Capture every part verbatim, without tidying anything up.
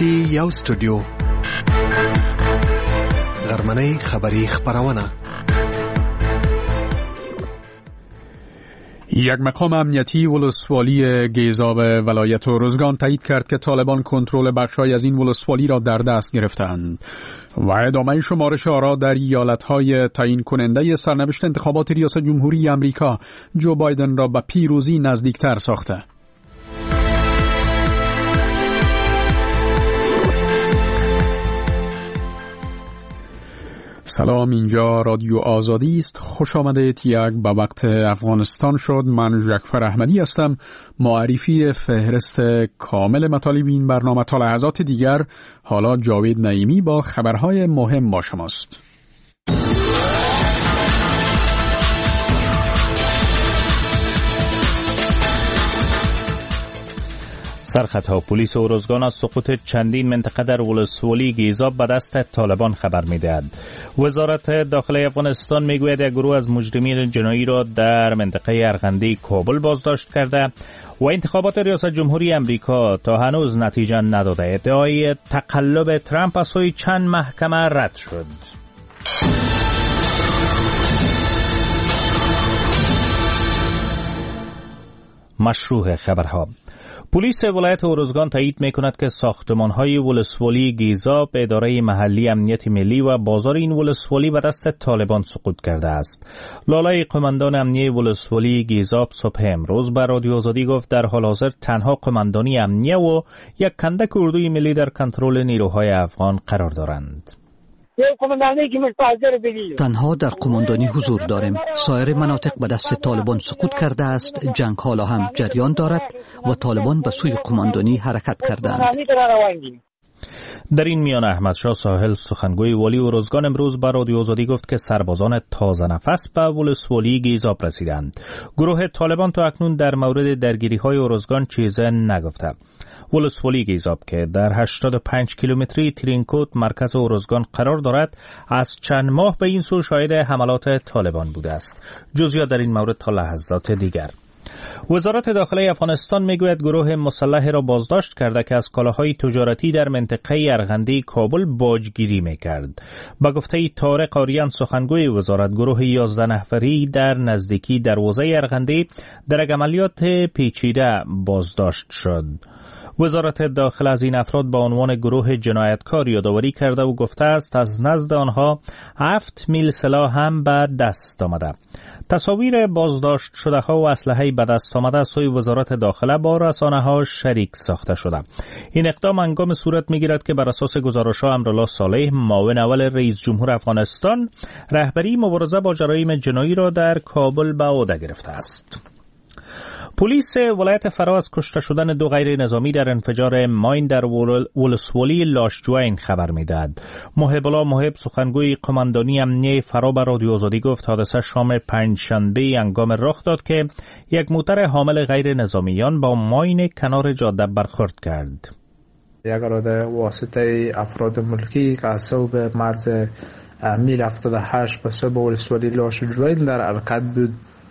دی یو استودیو غرمنۍ خبری خبرونه. یک مقام امنیتی ولسوالی گیزاب ولایت ارزگان تایید کرد که طالبان کنترل بخش‌های از این ولسوالی را در دست گرفتند و ادامه شمارش آرا در ایالت‌های تعیین کننده سرنوشت انتخابات ریاست جمهوری آمریکا جو بایدن را به پیروزی نزدیکتر ساخته. سلام، اینجا رادیو آزادی است. خوش آمدید. یک به وقت افغانستان شد. من جعفر احمدی هستم. معرفی فهرست کامل مطالب این برنامه تا لحظات دیگر. حالا جاوید نعیمی با خبرهای مهم با شماست. سرخطها پلیس ارزگان از سقوط چندین منطقه در ولسوالی گیزاب به دست طالبان خبر می‌دهد. وزارت داخلی افغانستان میگوید یک گروه از مجرمین جنایی را در منطقه ارغندی کابل بازداشت کرده و انتخابات ریاست جمهوری آمریکا تا هنوز نتیجه نداده. ادعای تقلب ترامپ از سوی چند محکمه رد شد. مشروع خبرها. پلیس ولایت ارزگان تایید می‌کند که ساختمان‌های ولسوالی گیزاب، اداره محلی امنیت ملی و بازار این ولسوالی به دست طالبان سقوط کرده است. لالای قماندان امنیه ولسوالی گیزاب صبح امروز به رادیو آزادی گفت در حال حاضر تنها قماندانی امنیه و یک کندک اردوی ملی در کنترل نیروهای افغان قرار دارند. تنها در قماندانی حضور داریم. سایر مناطق به دست طالبان سقوط کرده است. جنگ حالا هم جریان دارد و طالبان به سوی قماندانی حرکت کردند. در این میان احمدشاه ساحل سخنگوی والی ارزگان امروز به رادیو آزادی گفت که سربازان تازه نفس به ولسوالی گیزاب رسیدند. گروه طالبان تا اکنون در مورد درگیری‌های ارزگان چیزی نگفته. ولسوالی گیزاب که در هشتاد و پنج کیلومتری ترینکوت مرکز ارزگان قرار دارد از چند ماه به این سو شاهد حملات طالبان بوده است. جزئیات در این مورد تا لحظات دیگر. وزارت داخلی افغانستان میگوید گروه مسلح را بازداشت کرده که از کالاهای تجارتی در منطقه ارغندی کابل باجگیری میکرد. با گفته طارق آریان سخنگوی وزارت، گروه یازده نفری در نزدیکی دروازه ارغندی در یک عملیات پیچیده بازداشت شد. وزارت داخل از این افراد با عنوان گروه جنایتکار یادآوری کرده و گفته است از نزد آنها هفت میل سلاح هم به دست آمده. تصاویر بازداشت شده ها و اسلحه به دست آمده از سوی وزارت داخله با رسانه ها شریک ساخته شده. این اقدام هنگام صورت میگیرد که بر اساس گزارش ها امرالله صالح، معاون اول رئیس جمهور افغانستان، رهبری مبارزه با جرایم جنایی را در کابل به عهده گرفته است. پلیس ولایت فرا از کشته شدن دو غیر نظامی در انفجار ماین در ولسوالی لاشجوین خبر میدهد. محب الله محب سخنگوی قماندانی امنیه فرا به رادیو آزادی گفت حادثه شام پنجشنبه هنگام رخ داد که یک موتر حامل غیر نظامیان با ماین کنار جاده برخورد کرد. یک اراده واسطه افراد ملکی که از صوب مرز میل هفتاد و هشت به صوب ولسوالی لاشجوین در حرکت بود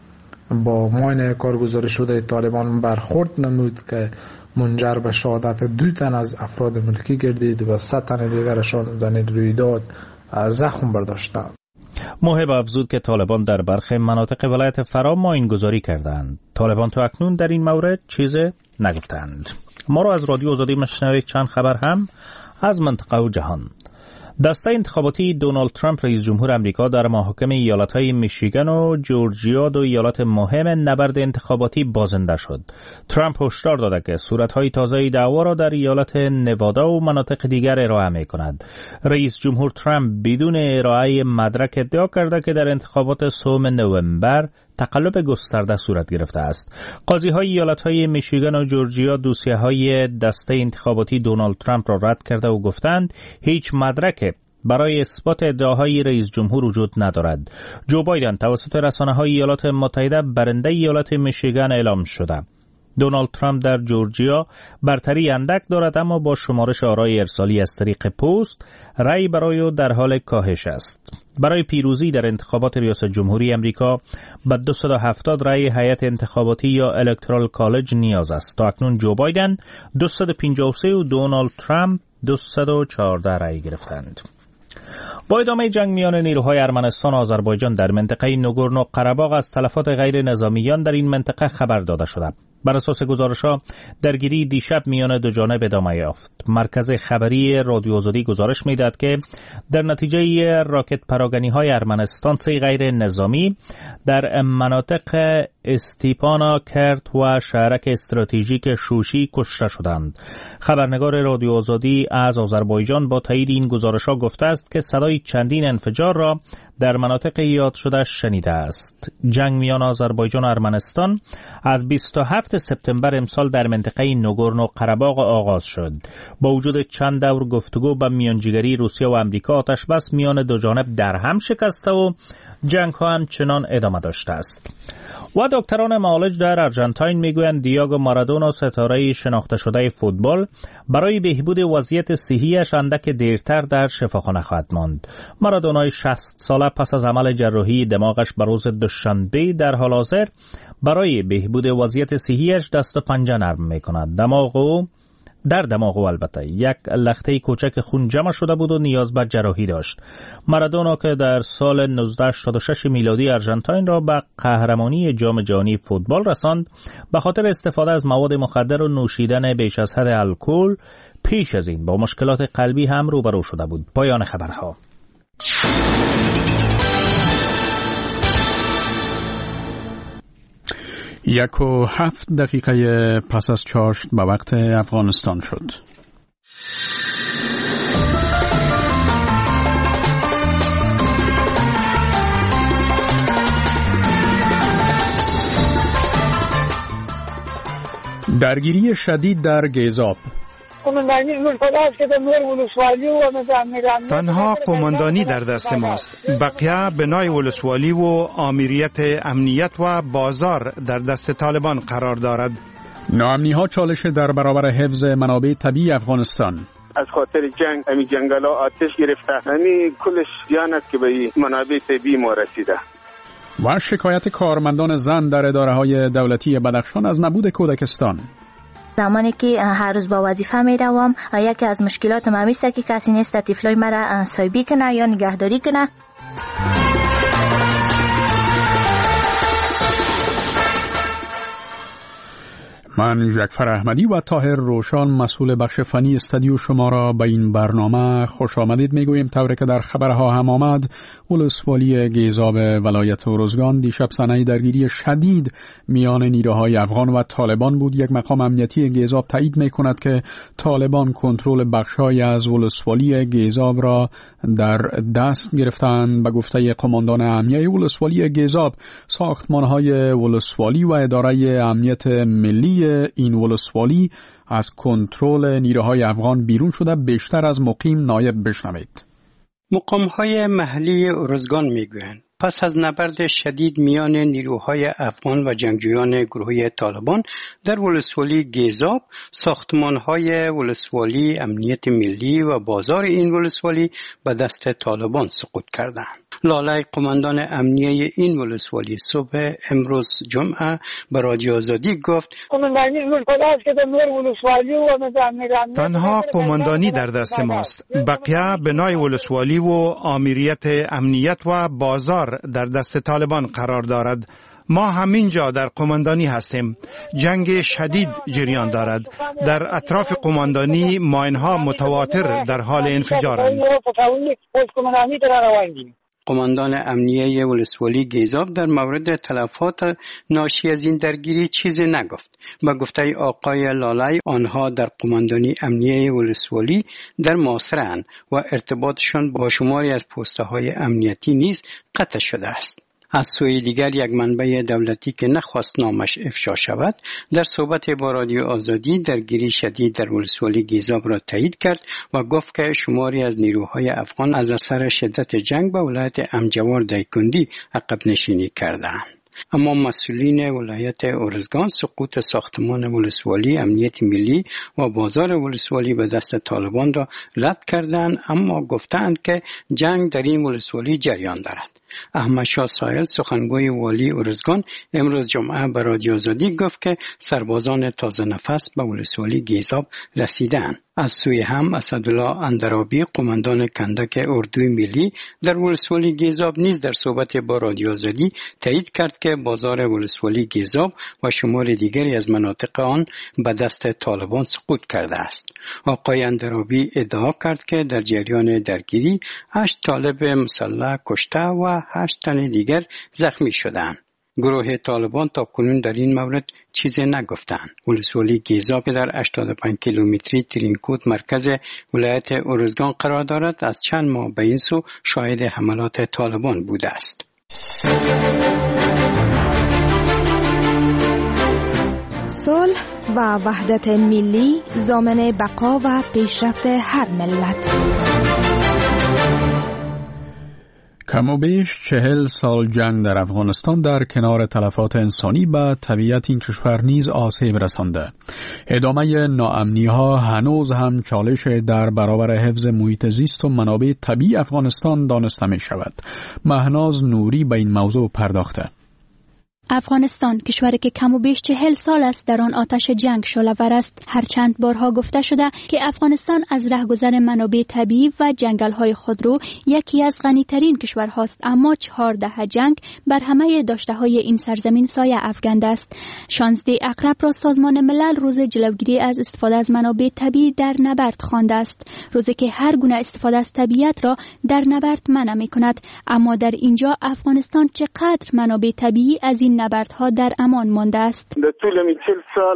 با ماین کارگزاری شده طالبان برخورد نمود که منجر به شهادت دو تن از افراد ملکی گردید و سه تن دیگرشان در این رویداد زخم برداشتند. محب افزود که طالبان در برخی مناطق ولایت فرا ماین گذاری کردند. طالبان تا اکنون در این مورد چیز نگفتند. ما را از رادیو آزادی مشنوید. چند خبر هم از منطقه و جهان. دسته انتخاباتی دونالد ترامپ رئیس جمهور آمریکا در محاکم ایالت‌های میشیگان و جورجیا، دو ایالت مهم نبرد انتخاباتی، بازنده شد. ترامپ هشدار داده که صورت‌های تازه دعوا را در ایالت نوادا و مناطق دیگر ارائه می‌کند. رئیس جمهور ترامپ بدون ارائه مدرک ادعا کرده که در انتخابات سوم نوامبر تقلب گسترده صورت گرفته است. قاضی‌های ایالت‌های میشیگان و جورجیا دوسیه‌های دسته انتخاباتی دونالد ترامپ را رد کرده و گفتند هیچ مدرک برای اثبات ادعاهای رئیس جمهور وجود ندارد. جو بایدن توسط رسانه‌های ایالات متحده برنده ایالت میشیگان اعلام شده. دونالد ترامپ در جورجیا برتری اندک دارد، اما با شمارش آرای ارسالی از طریق پست رأی برای او در حال کاهش است. برای پیروزی در انتخابات ریاست جمهوری آمریکا به دویست و هفتاد رأی هیئت انتخاباتی یا الکترال کالج نیاز است. تا اکنون جو بایدن دویست و پنجاه و سه و دونالد ترامپ دویست و چهارده رای گرفتند. با ادامه جنگ میان نیروهای ارمنستان و آذربایجان در منطقه نگورنو قره‌باغ از تلفات غیر نظامیان در این منطقه خبر داده شده. بر اساس گزارش‌ها درگیری دیشب میان دو جانب ادامه یافت. مرکز خبری رادیو آزادی گزارش می‌دهد که در نتیجه راکت پراگنی‌های ارمنستان سه غیر نظامی در مناطق استیپانا، کرد و شهرک استراتژیک شوشی کشته شدند. خبرنگار رادیو آزادی از آذربایجان با تایید این گزارش‌ها گفته است که صدای چندین انفجار را در مناطق یاد شده شنیده است. جنگ میان آذربایجان و ارمنستان از بیست و هفتم سپتامبر امسال در منطقه نگورنو قره‌باغ آغاز شد. با وجود چند دور گفتگو با میانجیگری روسیه و آمریکا، آتش بس میان دو جانب در هم شکسته و جنگ ها همچنان ادامه داشته است. و دکتران معالج در آرژانتین میگویند دیاگو مارادونا، ستاره شناخته شده فوتبال، برای بهبود وضعیت صحیش اندک دیرتر در شفاخانه خواهد ماند. مارادونای شصت ساله پس از عمل جراحی دماغش بر روز دوشنبه در حال حاضر برای بهبود وضعیت صحیش دست و پنجه نرم میکند. دماغ او در دماغ او البته یک لخته کوچک خون جمع شده بود و نیاز به جراحی داشت. مارادونا که در سال نوزده هشتاد و شش میلادی آرژانتین را به قهرمانی جام جهانی فوتبال رساند، به خاطر استفاده از مواد مخدر و نوشیدن بیش از حد الکل پیش از این با مشکلات قلبی هم روبرو شده بود. پایان خبرها. یک و هفت دقیقه پس از چاشت به وقت افغانستان شد. درگیری شدید در گیزاب. تنها قماندانی در دست ماست. بقیه بنای ولسوالی و آمریت امنیت و بازار در دست طالبان قرار دارد. ناامنی ها چالش در برابر حفظ منابع طبیعی افغانستان. از خاطر جنگ امی جنگل ها آتش گرفته، امی کلش زیان است که به منابع طبیعی ما رسیده. و شکایت کارمندان زن در اداره های دولتی بدخشان از نبود کودکستان. زمانی که هر روز با وظیفه می روم، یکی از مشکلات ما است که کسی نیست طفلای مرا سایبی کنه یا نگهداری کنه. من جعفر احمدی و طاهر روشان، مسئول بخش فنی استودیو شما را به این برنامه خوش آمدید میگوییم. طوری که در خبرها هم آمد، ولسوالی گیزاب ولایت ارزگان دیشب صحنه درگیری شدید میان نیروهای افغان و طالبان بود. یک مقام امنیتی گیزاب تایید میکند که طالبان کنترل بخشای از ولسوالی گیزاب را در دست گرفتند. به گفته قماندان امنیه ولسوالی گیزاب، ساختمانهای ولسوالی و اداره امنیت ملی این ولسوالی از کنترل نیروهای افغان بیرون شده. بیشتر از مقیم نایب بشنوید. مقام‌های محلی ارزگان میگویند پس از نبرد شدید میان نیروهای افغان و جنگجویان گروه طالبان در ولسوالی گیزاب، ساختمان‌های ولسوالی، امنیت ملی و بازار این ولسوالی به دست طالبان سقوط کردند. لالای قماندان امنیه این ولسوالی صبح امروز جمعه به رادیو آزادی گفت تنها قماندانی در دست ماست. بقیه بنای ولسوالی و آمریت امنیت و بازار در دست طالبان قرار دارد. ما همینجا در قماندانی هستیم. جنگ شدید جریان دارد. در اطراف قماندانی ماینها متواتر در حال انفجارند. قماندان امنیه ولسوالی گیزاب در مورد تلفات ناشی از این درگیری چیزی نگفت. با گفته آقای لالای، آنها در قماندانی امنیه ولسوالی در محاصره‌اند و ارتباطشان با شماری از پست‌های امنیتی نیز قطع شده است. از سوی دیگر یک منبع دولتی که نخواست نامش افشا شود، در صحبت با رادیو آزادی درگیری شدید در ولسوالی گیزاب را تایید کرد و گفت که شماری از نیروهای افغان از اثر شدت جنگ به ولایت امجوار دایکندی عقب نشینی کردند. اما مسئولین ولایت ارزگان سقوط ساختمان ولسوالی، امنیت ملی و بازار ولسوالی به دست طالبان را رد کردند، اما گفتند که جنگ در این ولسوالی جریان دارد. احمد شاه ساحل سخنگوی والی ارزگان امروز جمعه به رادیو آزادی گفت که سربازان تازه نفس به ولسوالی گیزاب رسیدند. از سوی هم اسدالله اندرابی قماندان کندک اردوی ملی در ولسوالی گیزاب نیز در صحبت با رادیو آزادی تایید کرد که بازار ولسوالی گیزاب و شمار دیگری از مناطق آن به دست طالبان سقوط کرده است. آقای اندرابی ادعا کرد که در جریان درگیری هشت طالب مسلح کشته و هشت تن دیگر زخمی شدند. گروه طالبان تا کنون در این مورد چیزی نگفتند. ولسوالی گیزاب که در هشتاد و پنج کیلومتری ترینکوت مرکز ولایت ارزگان قرار دارد از چند ماه به این سو شاهد حملات طالبان بوده است. صلح و وحدت ملی ضامن بقا و پیشرفت هر ملت. کم و بیش چهل سال جنگ در افغانستان در کنار تلفات انسانی به طبیعت این کشور نیز آسیب رسانده. ادامه ناامنی ها هنوز هم چالش در برابر حفظ محیط زیست و منابع طبیعی افغانستان دانسته می شود. مهناز نوری به این موضوع پرداخته. افغانستان کشوری که کم و بیش چهل سال است در آن آتش جنگ شعله‌ور است. هر چند بارها گفته شده که افغانستان از رهگذر منابع طبیعی و جنگل‌های خودرو یکی از غنی‌ترین کشورهاست، اما چهار دهه جنگ بر همه داشته‌های این سرزمین سایه افکنده است. شانزده اقرب را سازمان ملل روز جلوگیری از استفاده از منابع طبیعی در نبرد خوانده است، روزی که هر گونه استفاده از طبیعت را در نبرد منع می‌کند. اما در اینجا افغانستان چقدر منابع طبیعی از این نبردها در امان مانده است. در طول چهل سال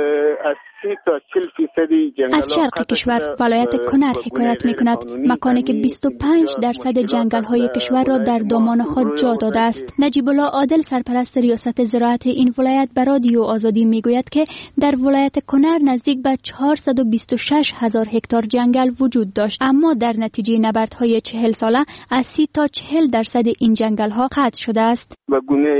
از سی تا چهل فیصدی جنگل از شرق کشور ولایت کنر حکایت می کند، مکانی که بیست و پنج درصد جنگل های کشور را در دامان خود جا داده است. نجیب الله عادل سرپرست ریاست زراعت این ولایت به رادیو آزادی می گوید که در ولایت کنر نزدیک به چهارصد و بیست و شش هزار هکتار جنگل وجود داشت، اما در نتیجه نبردهای چهل ساله از سی تا چهل درصد این جنگل ها قطع شده است. به گونه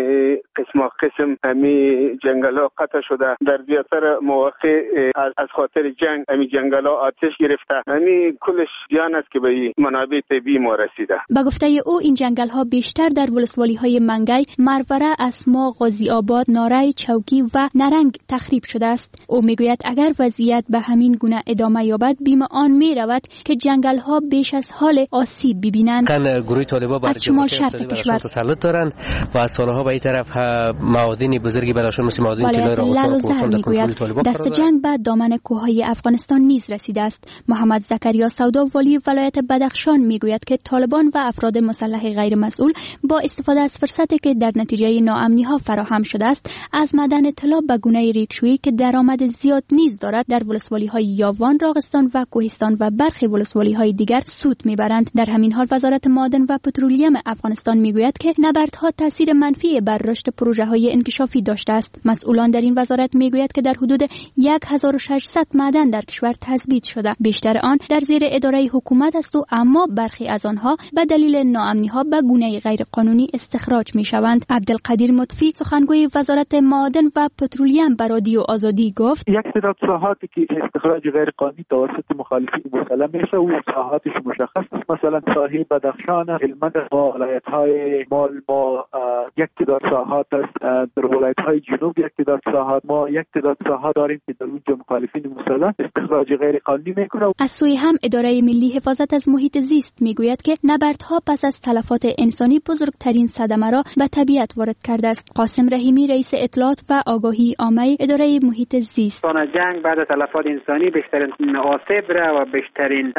قسم قسم همی جنگل ها قطع شده. در زیاتر مواقع از خاطر جنگ همی جنگل ها آتش گرفته. همی کلش زیان است که به منابع طبیعی ما رسیده. به گفته او این جنگل ها بیشتر در ولسوالی های منگی، مروره، اسما، غازی آباد، نارای، چوکی و نرنگ تخریب شده است. او میگوید اگر وضعیت به همین گونه ادامه یابد بیم آن می رود که جنگل ها بیش از حال آسیب ببینند. گروه طالبان بر شمال شرق کشور تسلط دارند و از سالها به این طرف معادن بزرگی براشون مثل معادن طلای راغستان میگوید دست جنگ به دامن کوههای افغانستان نیز رسیده است. محمد زکریا سودا والی ولایت بدخشان میگوید که طالبان و افراد مسلح غیر مسئول با استفاده از فرصتی که در نتیجه ناامنی ها فراهم شده است از معدن طلا به گونه ریکشویی که درآمد زیاد نیز دارد در ولسوالی های یاوان، راغستان و کوهستان و برخی ولسوالی های دیگر سود میبرند. در همین حال وزارت معادن و پترولیم افغانستان میگوید که نبردها تاثیر منفی بر رشد پروژه های انکشافی داشته است. مسئولان در این وزارت میگوید که در حدود هزار و ششصد معدن در کشور تثبیت شده. بیشتر آن در زیر اداره حکومت است و اما برخی از آنها به دلیل ناامنی ها به گونه غیر قانونی استخراج می شوند. عبدالقدیر مطفی سخنگوی وزارت معادن و پترولیم به رادیو آزادی گفت یک تعداد ساحاتی که استخراج غیر قانونی توسط مخالفین مسلح میشه و ساحاتش مشخص است، مثلا ساحل بدخشان، هلمند و ولایت‌های مال ما یک تعداد ساحات است، در ولایت‌های جنوب یک تعداد ساحات، ما یک تعداد ساحات داریم که در اونجا مخالفین مسلح استخراج غیر قانونی میکنه. از سوی هم اداره ملی حفاظت از محیط زیست میگوید که نبردها پس از تلفات انسانی بزرگترین صدمه را به طبیعت وارد کرده است. قاسم رحیمی رئیس اطلاعات و آگاهی عامه اداره محیط زیست: جنگ بعد از تلفات انسانی بیشترین آسیب را و بیشترین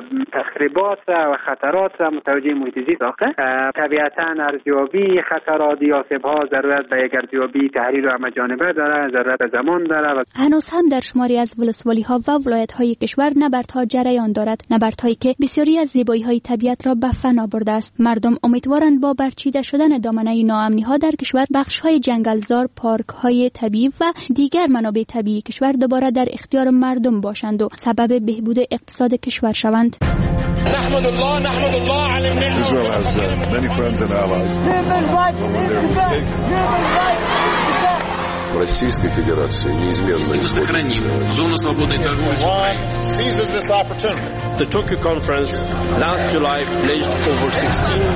تخریبات را و خطرات را متوجه محیط زیست واقع. طبیعتاً ارزیابی خطرات یا آسیب‌ها ضرورت به یک ارزیابی تحلیل و همه‌جانبه دارد، ضرورت زمان دارد. هنوز هم در شماری از ولسوالی‌ها و ولایت‌های کشور نبردها جریان دارد، نبردهایی که بسیاری از زیبایی‌های طبیعت را به فنا برده است. مردم امیدوارند با برچیده شدن دامنه ناامنی‌ها در کشور بخش‌های جنگلزار، پارک‌های طبیعی و دیگر منابع طبیعی کشور دوباره در اختیار مردم باشند و سبب بهبود اقتصاد کشور شوند. نحمد الله نحمد الله علی Israel has uh, many friends and allies. в Российской Федерации неизменно сохраним зону свободной торговли с Украиной. The Tokyo Conference last July pledged over sixteen.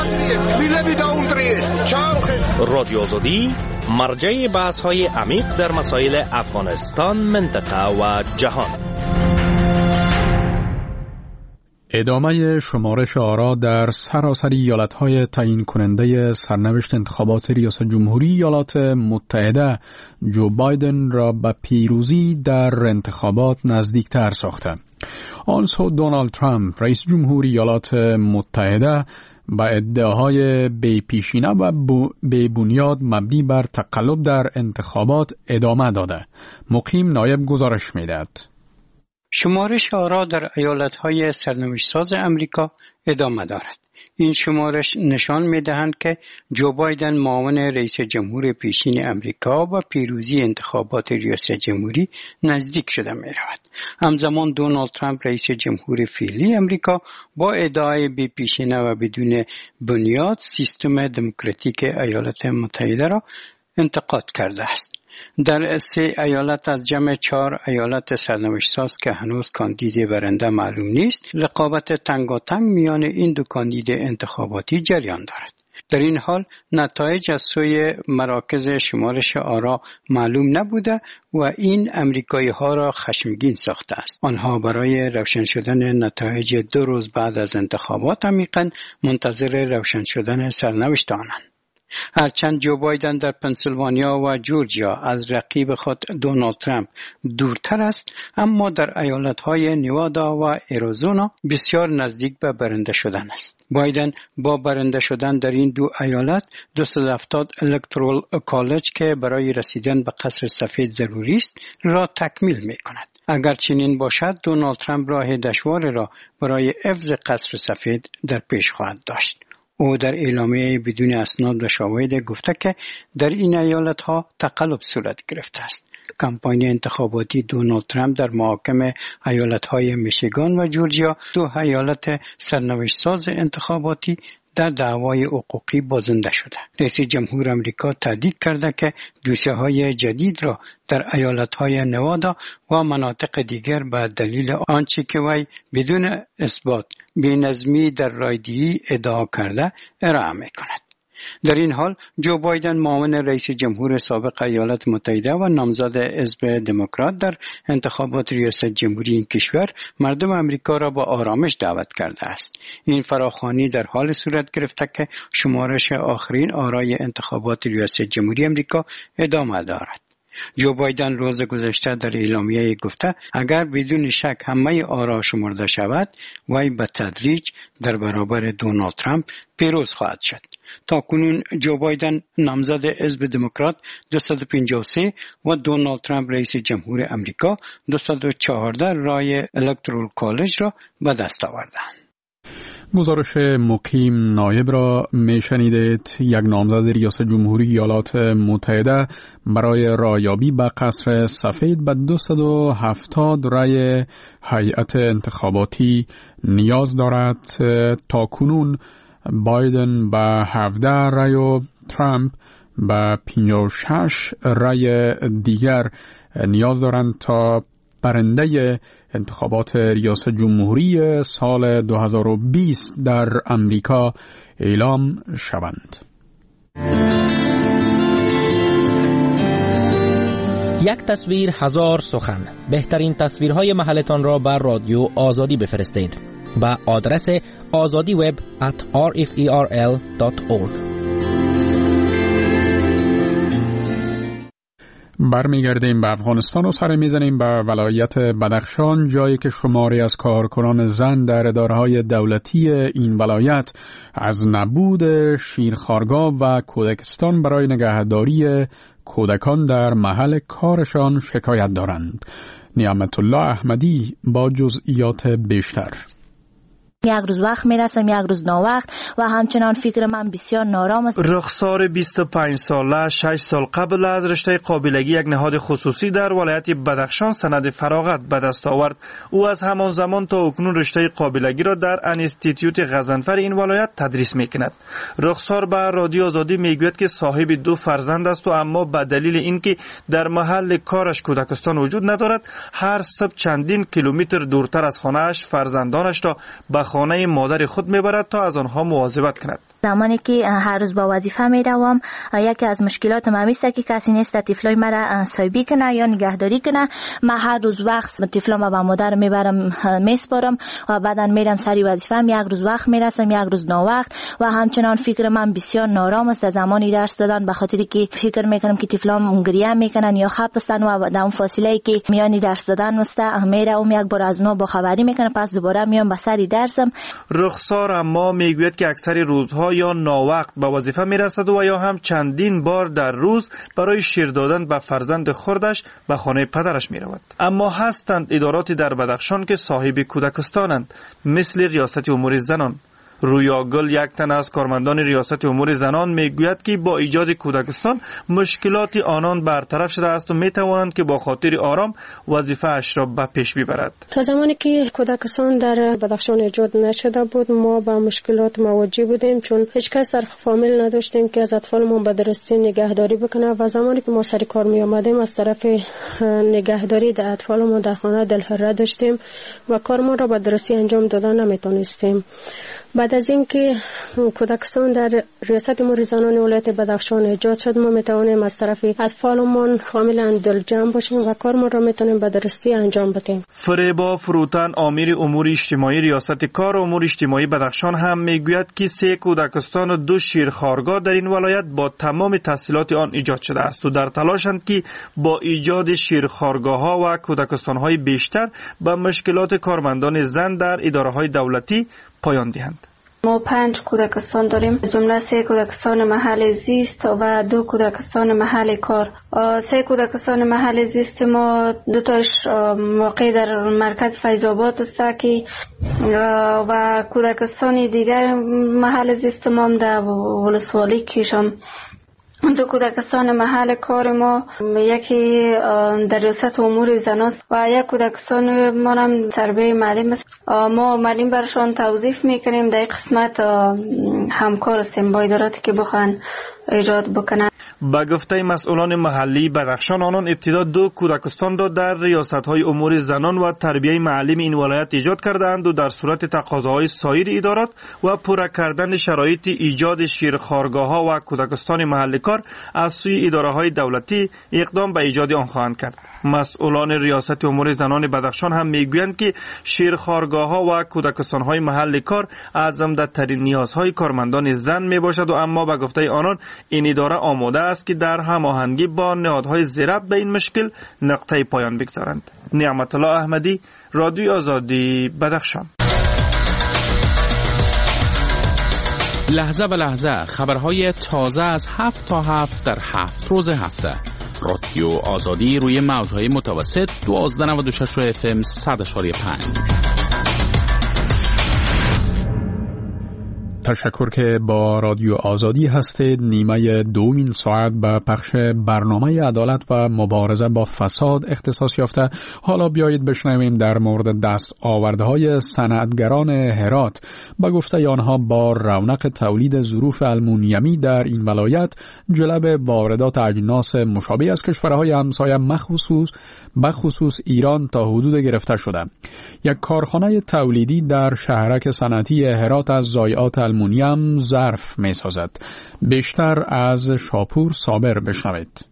رادیو آزادی مرجع بحث‌های عمیق در مسائل افغانستان، منطقه و جهان. ادامه شمارش آرا در سراسر ایالت‌های تعیین کننده سرنوشت انتخابات ریاست جمهوری ایالات متحده جو بایدن را به پیروزی در انتخابات نزدیکتر ساخته. آن سو دونالد ترامپ رئیس جمهوری ایالات متحده با ادعاهای بی‌پیشینه و بی بنیاد مبنی بر تقلب در انتخابات ادامه داده. مقیم نایب گزارش می‌دهد. شمارش آرا در ایالت‌های سرنوشت‌ساز امریکا ادامه دارد. این شمارش نشان می‌دهند که جو بایدن معاون رئیس جمهور پیشین امریکا و پیروزی انتخابات ریاست جمهوری نزدیک شده می‌رود. همزمان دونالد ترامپ رئیس جمهور فعلی امریکا با ادعای بی‌پیشینه و بدون بنیاد سیستم دموکراتیک ایالات متحده را انتقاد کرده است. در سه ایالت از جمع چهار ایالت سرنوشت‌ساز که هنوز کاندید برنده معلوم نیست، رقابت تنگاتنگ میان این دو کاندید انتخاباتی جریان دارد. در این حال نتایج از سوی مراکز شمارش آرا معلوم نبوده و این امریکایی ها را خشمگین ساخته است. آنها برای روشن شدن نتایج دو روز بعد از انتخابات عمیقاً منتظر روشن شدن سرنوشت آنند. هرچند جو بایدن در پنسیلوانیا و جورجیا از رقیب خود دونالد ترامپ دورتر است، اما در ایالت‌های نیوادا و اریزونا بسیار نزدیک به برنده شدن است. بایدن با برنده شدن در این دو ایالت دویست و هفتاد الکترال کالج که برای رسیدن به قصر سفید ضروری است را تکمیل می‌کند. اگر چنین باشد دونالد ترامپ راه دشوار را برای حفظ قصر سفید در پیش خواهد داشت. او در اعلامیه بدون اسناد و شواهد گفته که در این ایالت‌ها تقلب صورت گرفته است. کمپاین انتخاباتی دونالد ترامپ در محاکم ایالت‌های میشیگان و جورجیا، دو ایالت سرنوشت‌ساز انتخاباتی، در دعوای حقوقی بازنده شده. رئیس جمهور آمریکا تهدید کرده که دوسیه‌های جدید را در ایالت‌های نوادا و مناطق دیگر به دلیل آنچه که وی بدون اثبات بی‌نظمی در رایدهی ادعا کرده ارائه می‌کند. در این حال جو بایدن معاون رئیس جمهور سابق ایالات متحده و نامزد حزب دموکرات در انتخابات ریاست جمهوری این کشور مردم امریکا را با آرامش دعوت کرده است. این فراخوانی در حال صورت گرفته که شمارش آخرین آرای انتخابات ریاست جمهوری امریکا ادامه دارد. جو بایدن روز گذشته در اعلامیه گفته اگر بدون شک همه آرا شمرده شود وی به تدریج در برابر دونالد ترامپ پیروز خواهد شد. تا کنون جو بایدن نامزد حزب دموکرات دویست و پنجاه و سه و دونالد ترامپ رئیس جمهور امریکا دویست و چهارده رای الکترال کالج را به دست آوردند. گزارش مقیم نایب را میشنیدید. یک نامزد ریاست جمهوری ایالات متحده برای رایابی به قصر سفید به دویست و هفتاد رای هیئت انتخاباتی نیاز دارد. تا کنون بایدن به هفده رای و ترامپ به پنجاه و شش رای دیگر نیاز دارند تا برنده انتخابات ریاست جمهوری سال دو هزار و بیست در امریکا اعلام شوند. یک تصویر هزار سخن. بهترین تصویرهای محلتان را بر رادیو آزادی بفرستید با آدرس آزادی وب at r f e r l dot org. برمیگردیم به افغانستان و سر میزنیم به ولایت بدخشان، جایی که شماری از کارکنان زن در اداره‌های دولتی این ولایت از نبود شیرخوارگاه و کودکستان برای نگهداری کودکان در محل کارشان شکایت دارند. نعمت الله احمدی با جزئیات بیشتر. یک روز وقت میرسم یک روز ناوقت و همچنان فکر من بسیار نارام است. رخسار بیست و پنج ساله شش سال قبل از رشته قابلگی یک نهاد خصوصی در ولایت بدخشان سند فراغت به دست آورد. او از همان زمان تا اکنون رشته قابلگی را در انستیتیوت غضنفر این ولایت تدریس میکند. رخسار به رادیو آزادی میگوید که صاحب دو فرزند است و اما به دلیل اینکه در محل کارش کودکستان وجود ندارد، هر صبح چندین کیلومتر دورتر از خانه‌اش فرزندانش را به خانه مادر خود میبرد تا از آنها مواظبت کند. زمانی که هر روز با وظیفه میروم، یکی از مشکلات من است که کسی نیست طفلای مرا سایبی کنه یا نگهداری کنه. من هر روز وقت طفلام با مادر میبرم میسپارم و بعدا میرم سری وظیفه. یک روز وقت میرسم یک روز ناوقت و همچنان فکر من بسیار نارام است. زمانی درس دادن به خاطر که فکر میکنم که طفلام گریه میکنن یا خپستن و در اون فاصله که میانی درس دادن است میرم یک بار از اونها با خبری میکنم، پس دوباره میام به سری درسم. رخسار اما میگوید که اکثر روزها یا ناوقت به وظیفه میرسد و یا هم چندین بار در روز برای شیر دادن به فرزند خردش به خانه پدرش میرود. اما هستند اداراتی در بدخشان که صاحب کودکستانند، مثل ریاست امور زنان. رویا گل، یک تن از کارمندان ریاست امور زنان، میگوید که با ایجاد کودکستان مشکلات آنان برطرف شده است و میتوانند که با خاطر آرام وظیفه اش را به پیش ببرد. تا زمانی که کودکستان در بدخشان ایجاد نشده بود، ما با مشکلات مواجه بودیم، چون هیچ کس در فامیل نداشتیم که از اطفالمون به درستی نگهداری بکنه و زمانی که ما سر کار می آمدیم از طرف نگهداری در اطفالمون در خانه دلهره داشتیم و کارمون را به درستی انجام دادن نمیتونستیم. بعد از اینکه کودکستان در ریاست امور زنان ولایت بدخشان ایجاد شد، ما میتوانیم از طرف اطفالمون کاملا دلجمع باشیم و کارمون را میتونیم به درستی انجام بدیم. فریبا فروتن، امیر امور اجتماعی ریاست کار امور اجتماعی بدخشان، هم میگوید که سه کودکستان و دو شیرخوارگاه در این ولایت با تمام تحصیلات آن ایجاد شده است و در تلاشند که با ایجاد شیرخوارگاه ها و کودکستان های بیشتر به مشکلات کارمندان زن در اداره های دولتی پایان دهند. ما پنج کودکستان داریم، جمله سه کودکستان محل زیست و دو کودکستان محل کار. سه کودکستان محل زیست ما دو تاش موقع در مرکز فیض‌آباد است که و کودکستان دیگر محل زیست ما در ولسوالی کشم. دو کودکستان محل کار ما یکی در ریاست امور زنان است و یک کودکستان ما هم تربیه معلم است. ما معلم برشان توظیف میکنیم. در این قسمت همکار هستیم با اداراتی که بخوان ایجاد بکنن. با گفته مسئولان محلی بدخشان، آنان ابتدا دو کودکستان را در ریاست‌های امور زنان و تربیه معلم این ولایت ایجاد کردند و در صورت تقاضاهای سایر ادارات و پورا کردن شرایط ایجاد شیرخوارگاه‌ها و کودکستان محل کار از سوی اداره‌های دولتی اقدام به ایجاد آن خواهند کرد. مسئولان ریاست امور زنان بدخشان هم میگویند که شیرخوارگاه‌ها و کودکستان‌های محل کار از عمده‌ترین نیازهای کارمندان زن میباشد و اما با گفته آنان این اداره آماده است که در هماهنگی با نهادهای ضرب به این مشکل نقطه پایان بگذارند. نعمت الله احمدی، رادیو آزادی، بدخشان. لحظه به لحظه خبرهای تازه از هفت تا هفت در هفت روز هفته. رادیو آزادی روی موجهای متوسط دوازده نود و شش اف ام صد و پنج. تشکر که با رادیو آزادی هستید. نیمه دومین ساعت به پخش برنامه عدالت و مبارزه با فساد اختصاص یافته. حالا بیایید بشنویم در مورد دست آوردهای صنعتگران هرات. با گفته آنها با رونق تولید ظروف المونیمی در این ولایت جلب واردات اجناس مشابه از کشورهای همسایه مخصوص بخصوص ایران تا حدود گرفته شده. یک کارخانه تولیدی در شهرک صنعتی هرات از ضایعات المونیم ظرف می سازد. بیشتر از شاپور صابر بشنوید.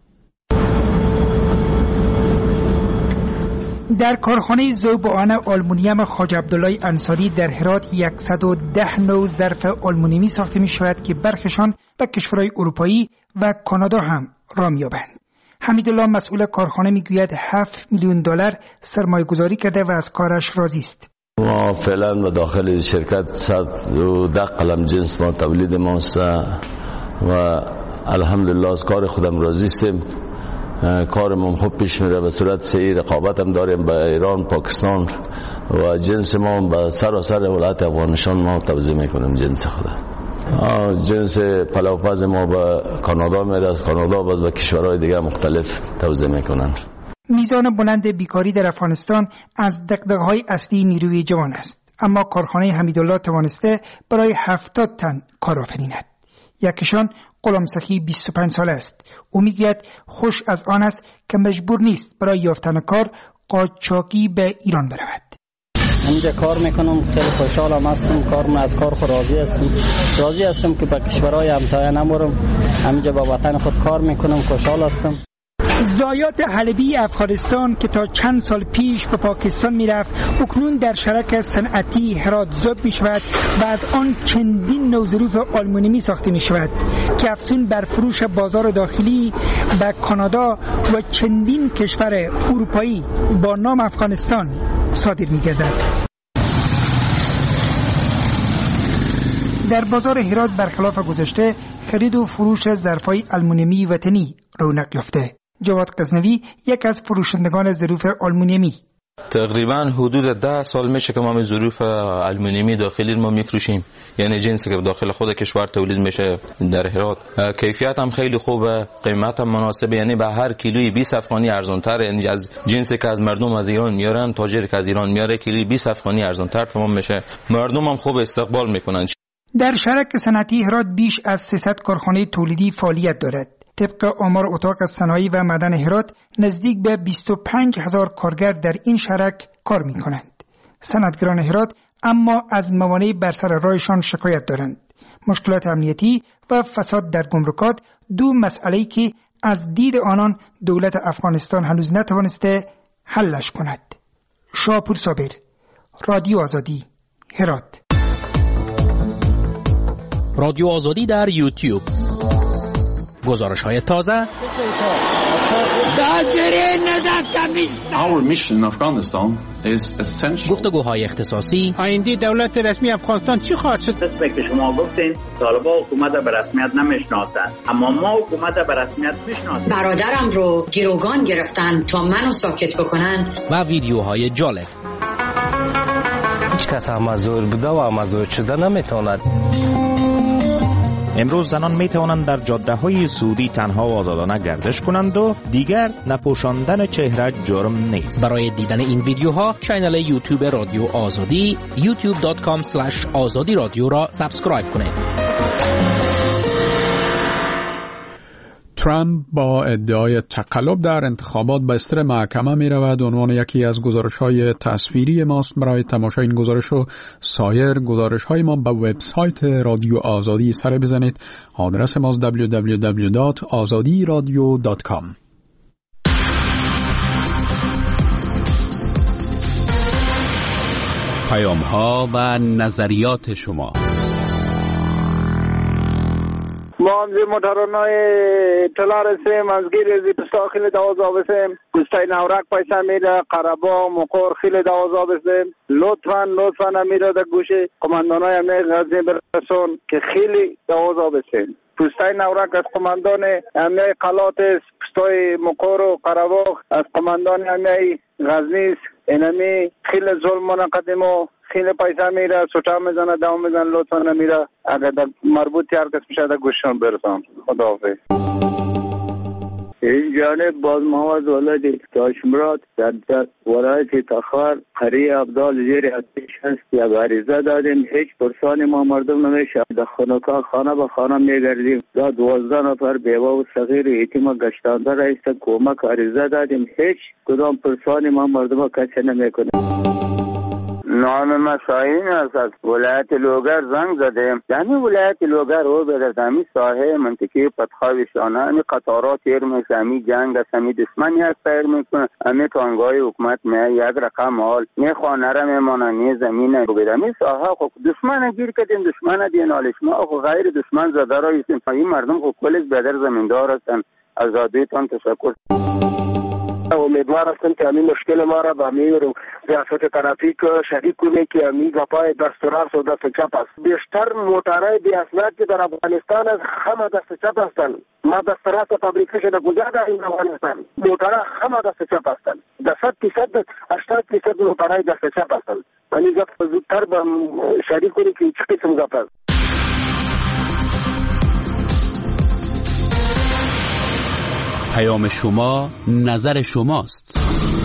در کارخانه ذوب آن آلومینیوم خواجه عبدالله انصاری در هرات صد و ده نوع ظرف آلومینیومی ساخته می شود که برخشان به کشورهای اروپایی و کانادا هم راه یابند. حمیدالله مسئول کارخانه میگوید هفت میلیون دلار سرمایه گذاری کرده و از کارش راضی است. ما فعلا و داخل شرکت صد و ده قلم جنس ما تولید ماست و الحمدلله از کار خودم راضی هستیم کارمون خوب پیش میره. به صورت صحیح رقابت هم داریم با ایران، پاکستان و جنس ما به سراسر ولایت افغانستان ما توزیع میکنیم جنس خود. جنس پلاوپز ما به کانادا میره، از کانادا باز به کشورهای دیگه مختلف توزیع میکنن. میزان بلند بیکاری در افغانستان از دغدغه‌های اصلی نیروی جوان است، اما کارخانه حمیدالله توانسته برای هفتاد تن کار آفریند. یکیشان غلام سخی بیست و پنج ساله است. او میگوید خوش از آن است که مجبور نیست برای یافتن کار قاچاقی به ایران برود. اینجا کار میکنم، خیلی خوشحالم هستم، کارم از کار خود راضی هستم. راضی هستم که به کشورهای همسایه نمورم، همینجا با وطن خود کار میکنم، خوشحال هستم. زایات حلبی افغانستان که تا چند سال پیش به پاکستان میرفت، اکنون در شرک صنعتی هرات ذوب می شود و از آن چندین نوع ظروف آلومینیومی ساخته می شود که افزون بر فروش بازار داخلی به کانادا و چندین کشور اروپایی با نام افغانستان صادر می گردد. در بازار هرات برخلاف گذشته خرید و فروش ظرفای آلومینیومی وطنی رونق یافته. جواد غزنوی یک از فروشندگان ظروف آلومینیومی: تقریبا حدود ده سال میشه که ما ظروف آلومینیومی داخلی ما میفروشیم، یعنی جنسی که داخل خود کشور تولید میشه در هرات. کیفیت هم خیلی خوبه، قیمت هم مناسبه، یعنی به هر کیلویی بیست افغانی ارزان تر، یعنی از جنسی که از مردم از ایران میارن، تاجری که از ایران میاره کیلویی بیست افغانی ارزان تر تمام میشه. مردم هم خوب استقبال میکنن. در شرک صنعتی هرات بیش از سیصد کارخانه تولیدی فعالیت دارد. طبق آمار اتاق صنایع و معدن هرات نزدیک به بیست و پنج هزار کارگر در این شرک کار می کنند. صنعتگران هرات اما از موانع بر سر راهشان شکایت دارند. مشکلات امنیتی و فساد در گمرکات، دو مسئله‌ای که از دید آنان دولت افغانستان هنوز نتوانسته حلش کند. شاپور صابر، رادیو آزادی، هرات. رادیو آزادی در یوتیوب. گزارش های تازه. Our mission in Afghanistan is essential. گفتگوهای اختصاصی. آینده دولت رسمی افغانستان چی خواهد شد؟ مثل که شما گفتین طالبان حکومت به رسمیت نمیشناسند، اما ما حکومت به رسمیت میشناسیم. برادرم رو گروگان گرفتن تا منو ساکت بکنن. و ویدیوهای جالب. هیچ کس هم مزور بوده و مزور شده نمیتواند. امروز زنان می توانند در جاده های سعودی تنها و آزادانه گردش کنند و دیگر نپوشاندن چهره جرم نیست. برای دیدن این ویدیوها کانال یوتیوب رادیو آزادی یوتیوب دات کام اسلش آزادی رادیو را سابسکرایب کنید. ترامپ با ادعای تقلب در انتخابات به استر محکمه می رود. عنوان یکی از گزارش های تصویری ماست. برای تماشای این گزارش و سایر گزارش های ما به وبسایت رادیو آزادی سر بزنید. آدرس ماست دبلیو دبلیو دبلیو دات آزادی رادیو دات کام. پیام ها و نظریات شما. ما هم زی موترانای اطلاع رسیم از گیر زی پستا خیلی دوازا بسیم گستای نورک پیسا میره قربا مقور خیلی دوازا بسیم لطفا لطفا میره در گوش قماندانای امنیه غزنی برسون که خیلی دوازا بسیم. پستای نورک از قماندان امنیه قلات است، پستای مقور و قربا از قماندان امنیه غزنی است. اینمی خیلی ظلم منقدم و خیلی پیسا میره سوچا میزنه دام میزنه لطفا نمیره. اگر در مربوطی هر کس میشه در گوششان برسان. خداحافظ. این جانب باز محمد ولدی داشمرات در ولایت تخار قریه عبدال زیر اتش هست. یا غریزه دادیم هیچ پرسانی ما مردم نمیشه. در خانوکا خانه به خانه میگردیم. دا دوازده نفر بیوه و صغیر ایتیم گشتانده رئیس کمک غریزه دادیم هیچ کدام پرسانی ما مردم کسی نمیکنه. نام ما شاهین است. از ولایت لوگر زنگ زدیم. یعنی ولایت لوگر رو به دمی ساحه منطقه پتخاوی شانه امی قطارات تیر میشه، امی جنگ است، امی دشمنی هست تیر میکنه، امی تانگای حکومت می یک رقم حال می خانه را میمانه نی زمینه رو بدمی ساحه خب دشمن گیر کردیم، دشمن دینالش ما خب غیر دشمن زده را ایستیم. این مردم خب کلش بدر زمیندار هستن. از آدویتان تشکر. امید امیدوار هستم که همین مشکل ما را با امیر ریاست ترافیک شریک کنه که همین گپای دست راست و دست چپ است. بیشتر موترهای بی اسناد که در افغانستان است همه دست چپ هستند. ما دست راست فابریکه شده کجا داریم افغانستان؟ موترها همه دست چپ هستند. ده صد فیصد هشتاد فیصد موترهای دست چپ هستند. یعنی گپ زودتر با شریک کنه که چه قسم گپ است. پیام شما نظر شماست.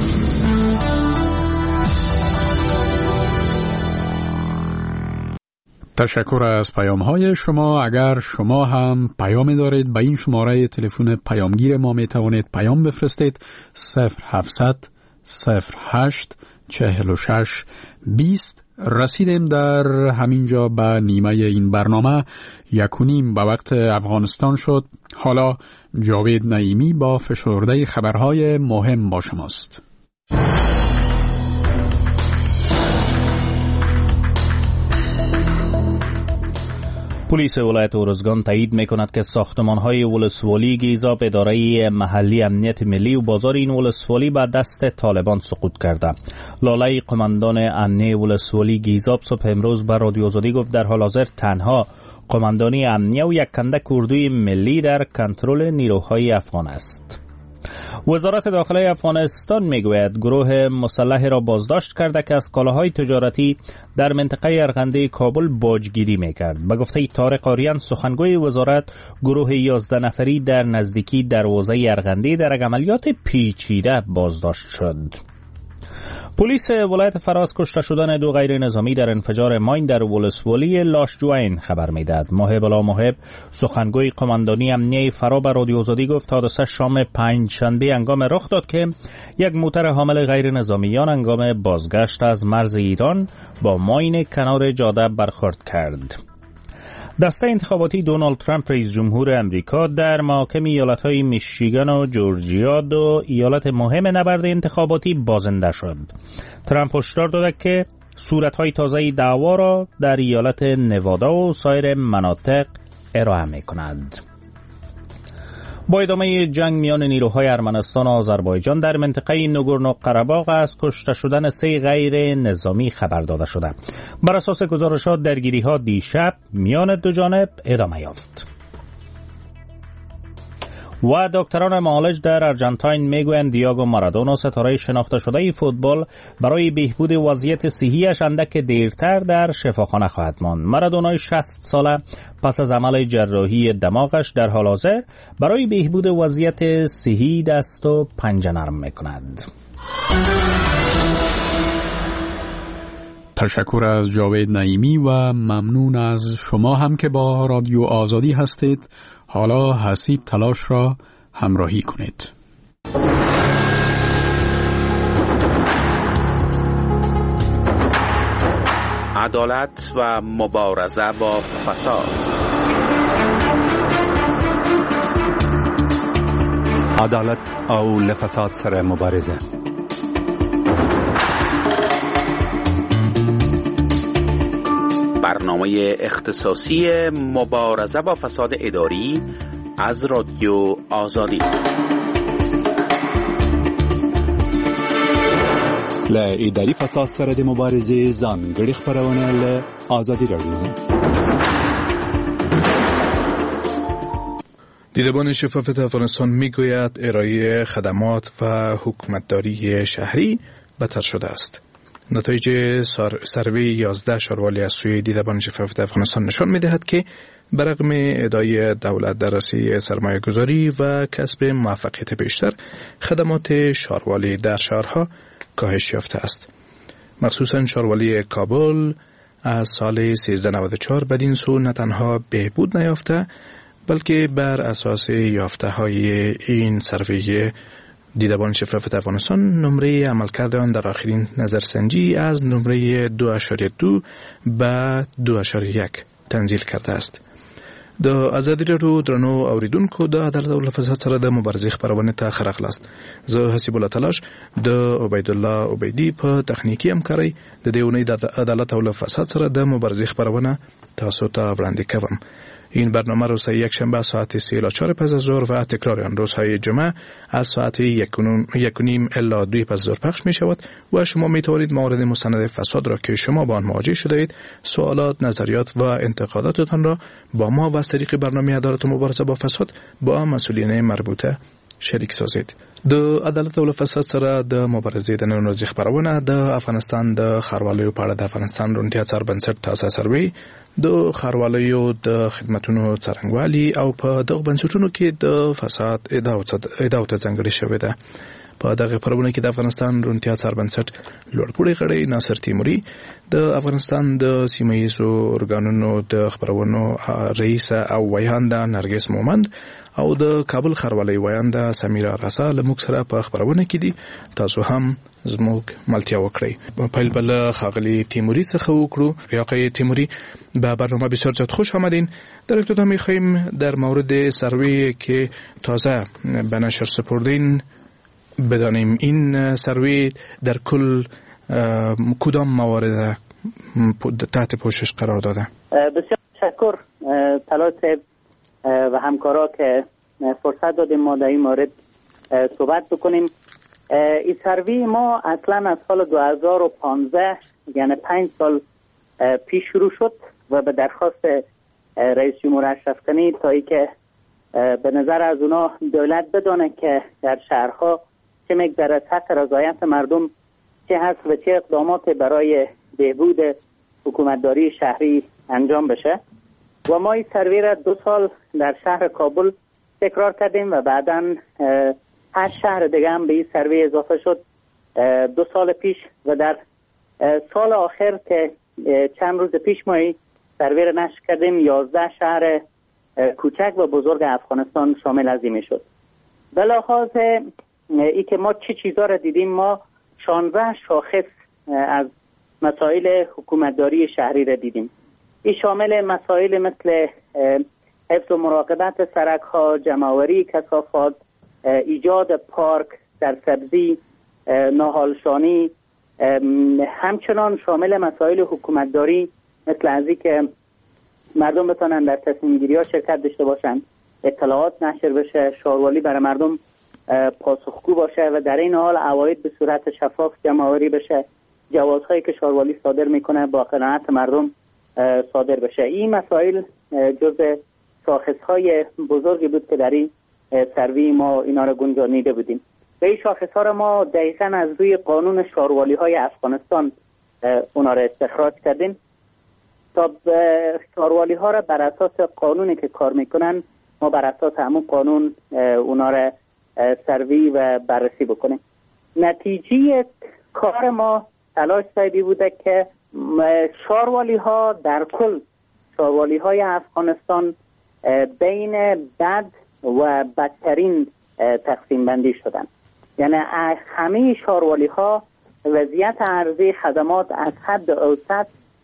تشکر از پیام های شما. اگر شما هم پیامی دارید به این شماره تلفن پیامگیر ما می توانید پیام بفرستید صفر هفتصد صفر هشت چهل و شش بیست. رسیدیم در همینجا به نیمه این برنامه. یکونیم به وقت افغانستان شد. حالا جاوید نعیمی با فشرده خبرهای مهم با شماست. پلیس ولایت ارزگان تایید میکند که ساختمان‌های ولسوالی گیزاب اداره محلی امنیت ملی و بازار این ولسوالی به دست طالبان سقوط کرده. لاله قماندان امنیه ولسوالی گیزاب صبح امروز به رادیو آزادی گفت در حال حاضر تنها قماندانی امنیه و یک کندک اردوی ملی در کنترل نیروهای افغان است. وزارت داخله افغانستان میگوید گروه مسلح را بازداشت کرده که از کالاهای تجارتی در منطقه ارغنده کابل باجگیری میکرد. به گفته طارق آریان سخنگوی وزارت، گروه یازده نفری در نزدیکی دروازه ارغنده در یک عملیات پیچیده بازداشت شد. پلیس ولایت فراز کشته شدن دو غیر نظامی در انفجار ماین در ولسوالی لاشجوین خبر میدهد. محب الا محب سخنگوی قماندانی امنیه فرا به رادیو آزادی گفت حادثه شام پنجشنبه هنگام رخ داد که یک موتر حامل غیر نظامیان هنگام بازگشت از مرز ایران با ماین کنار جاده برخورد کرد. دسته انتخاباتی دونالد ترامپ رئیس جمهور امریکا در محاکم ایالت‌های میشیگان و جورجیا دو ایالت مهم نبرد انتخاباتی بازنده شد. ترامپ هشدار داده که صورت‌های تازه دعوا را در ایالت نوادا و سایر مناطق ارائه می‌کند. با ادامه جنگ میان نیروهای ارمنستان و آذربایجان در منطقه نگورنو قره‌باغ از کشته شدن سه غیر نظامی خبر داده شده. بر اساس گزارشات درگیری‌ها دیشب میان دو جانب ادامه یافت. و دکتران معالج در ارژانتین میگویند دیاگو مارادونا ستاره شناخته شده فوتبال برای بهبود وضعیت صحیش اندک دیرتر در شفاخانه خواهد ماند. مارادونا شصت ساله پس از عمل جراحی دماغش در حال حاضر برای بهبود وضعیت صحی دست و پنجه نرم میکند. تشکر از جاوید نعیمی و ممنون از شما هم که با رادیو آزادی هستید. حالا حسیب تلاش را همراهی کنید. عدالت و مبارزه با فساد. عدالت او لفساد سره مبارزه. برنامه اختصاصی مبارزه با فساد اداری از رادیو آزادی. له اداري فساد سره د مبارزې ځانګړي خبرونه له آزادي رادیو. دیدبان شفاف افغانستان میگوید ارائه خدمات و حکومتداری شهری بدتر شده است. نتایج سروی یازده شاروالی از سوی دیدبان شفاف افغانستان نشان می‌دهد که برغم ادعای دولت در راسته سرمایه گذاری و کسب موفقیت بیشتر، خدمات شاروالی در شهرها کاهش یافته است. مخصوصاً شاروالی کابل از سال سیزده نود و چهار بدین سو نه تنها بهبود نیافته، بلکه بر اساس یافته های این سروی دیدبان شفاف افغانستان نمره عملکرد آن در آخرین نظرسنجی از نمره دو اشاریه دو به دو اشاریه یک تنزیل کرده است. د ازادي رادیو درنو اوریدونکو د عدالت او فساد سره د مبارزې خبرونه ته خراغلاست. زه حسیب الله تلاش د عبید الله عبیدی په تخنیکی همکاري د دیونی د عدالت او فساد سره د مبارزې خبرونه تاسو ته وړاندې کوم. این برنامه روز یک شنبه ساعت سه الی چهار پس از ظهر و تکرار آن روزهای جمعه از ساعت یک و نیم الی دو پس از ظهر پخش می شود و شما می توانید مورد مستند فساد را که شما با آن مواجه شده اید سوالات، نظریات و انتقاداتتان را با ما و از طریق برنامه عدالت و مبارزه با فساد با مسئولین مربوطه شریک سازید. د عدالت او فساد سره د مبارزې د نن ورځې خبرونه د افغانستان د ښاروالۍ په اړه د افغانستان روڼتیا څار بنسټ تازه سروې د ښاروالۍ د خدماتونو څرنګوالي او په دغه بنسټونو کې د فساد ادعا ته ځانګړې شوې ده. په دغه خبرونه کې د افغانستان روڼتیا څار بنسټ لوړپوړی غړی ناصر تیموري، د افغانستان د سیمه ییزو ارګانونو د خبرونو رئیس او ویانده نرګس مومند او د کابل ښاروالۍ ویانده سمیرا رسا له موږ سره په خبرونه کې دي. تاسو هم زموږ ملتیا وکړئ. پیل بل خاغلی تیموری څخه وکړو. آقای تیموری به برنامه بسیار زیاد خوش آمدین. در ابتدا می‌خوایم در مورد سروی که تازه به نشر سپردین بدانیم این سروی در کل کدام موارد تحت پوشش قرار داده؟ بسیار تشکر طلعت صاحب و همکارا که فرصت دادیم ما در این مورد صحبت بکنیم. این سروی ما اصلا از سال دو هزار و پانزده یعنی پنج سال پیش شروع شد و به درخواست رئیس جمهور اشرف غنی تا ای که به نظر از اونا دولت بدانه که در شهرها چه مقدار حق رضایت مردم چه هست و چه اقدامات برای بهبود حکومتداری شهری انجام بشه و ما این سروی را دو سال در شهر کابل تکرار کردیم و بعداً هشت شهر دیگه هم به این سروی اضافه شد دو سال پیش و در سال آخر که چند روز پیش ما این سروی را نشر کردیم یازده شهر کوچک و بزرگ افغانستان شامل از این شد. به لحاظ ای که ما چه چیزا را دیدیم، ما شانزده شاخص از مسائل حکومتداری شهری را دیدیم. این شامل مسائل مثل حفظ و مراقبت سرک‌ها، جمع‌آوری کثافات، ایجاد پارک، سرسبزی، ناهالشانی، همچنان شامل مسائل حکومتداری مثل از این که مردم بتونن در تصمیم گیری ها شرکت داشته باشن، اطلاعات نشر بشه، شاروالی برای مردم پاسخگو باشه و در این حال عواید به صورت شفاف جمع‌آوری بشه، جوازهایی که شاروالی صادر میکنه با قناعت مردم صادر بشه. این مسائل جزء شاخص‌های بزرگی بود که در این سروی ما اینا رو گنجانیده بودیم. و این شاخص‌ها رو ما دقیقاً از روی قانون شاروالی‌های افغانستان اونا رو استخراج کردیم تا شاروالی‌ها رو بر اساس قانونی که کار میکنن ما بر اساس همون قانون اونا رو سروی و بررسی بکنیم. نتیجه کار ما تلاش سعی بوده که شاروالی‌ها در کل شاروالی‌های افغانستان بین بد و بدترین تقسیم بندی شدن. یعنی همه شاروالی‌ها وضعیت ارزی خدمات از حد اوسط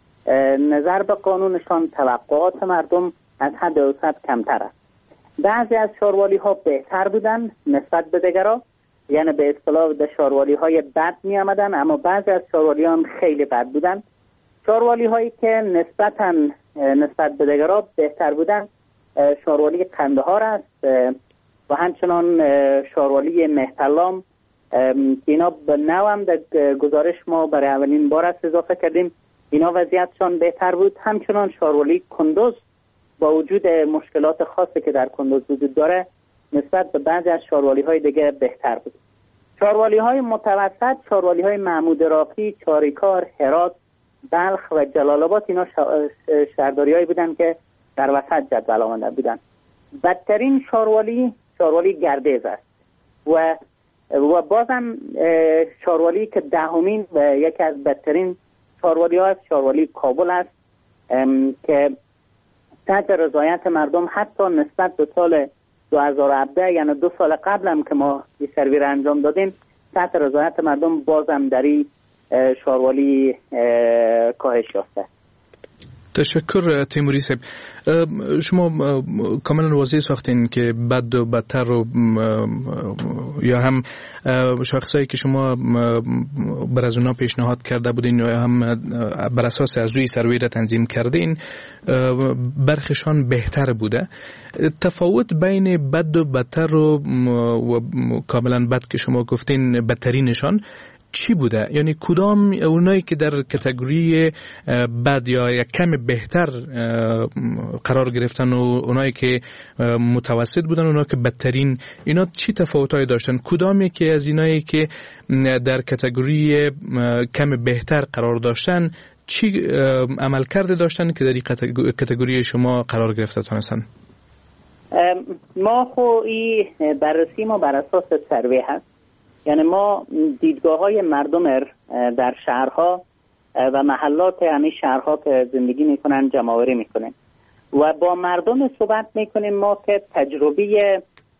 نظر به قانونشان توقعات مردم از حد اوسط کمتر است. بعضی از شاروالی‌ها بهتر بودن نسبت به دیگرها، یعنی به اصطلاح در شاروالی‌های بد می آمدن، اما بعضی از شاروالی‌ها هم خیلی بد بودن. شاروالی‌هایی که نسبتاً نسبت به دیگرها بهتر بودن شاروالی قندهار است و همچنان شاروالی مهتلام که اینا به نو هم در گزارش ما برای اولین بار است اضافه کردیم، اینا وضعیتشان بهتر بود. همچنان شاروالی کندوز با وجود مشکلات خاصی که در کندوز وجود داره نسبت به بعضی از شاروالی های دیگه بهتر بود. شاروالی های متوسط، شاروالی های محمود راقی، چاریکار، هرات، بلخ و جلال آباد اینا شهرداری هایی بودن که در وسط جدول آمده بودن. بدترین شاروالی شاروالی گردیز است و و بازم شاروالی که دهمین و یکی از بدترین شاروالی ها است شاروالی کابل است که تحت رضایت مردم حتی نسبت به سال دو هزار و هفده یعنی دو سال قبل هم که ما این سروی را انجام دادیم تحت رضایت مردم بازم در این شاروالی کاهش یافته. تشکر تیموری صاحب. شما کاملا واضح ساختین که بد و بدتر رو یا هم شاخصایی که شما بر از اونا پیشنهاد کرده بودین یا هم بر اساس از روی سروی را تنظیم کردین برخشان بهتر بوده. تفاوت بین بد و بدتر و کاملا بد که شما گفتین بدترینشان چی بوده؟ یعنی کدام اونایی که در کاتگوری بد یا یک کم بهتر قرار گرفتن و اونایی که متوسط بودن، اونایی که بدترین، اینا چی تفاوتایی داشتن؟ کدامی که از اینایی که در کاتگوری کم بهتر قرار داشتن چی عمل کرده داشتن که در این کاتگوری شما قرار گرفته تونستن؟ ما خو این بررسی ما بر اساس سروی هست، یعنی ما دیدگاه های مردم در شهرها و محلات همین شهرها که زندگی میکنن جمع‌آوری میکنیم و با مردم صحبت میکنیم ما که تجربه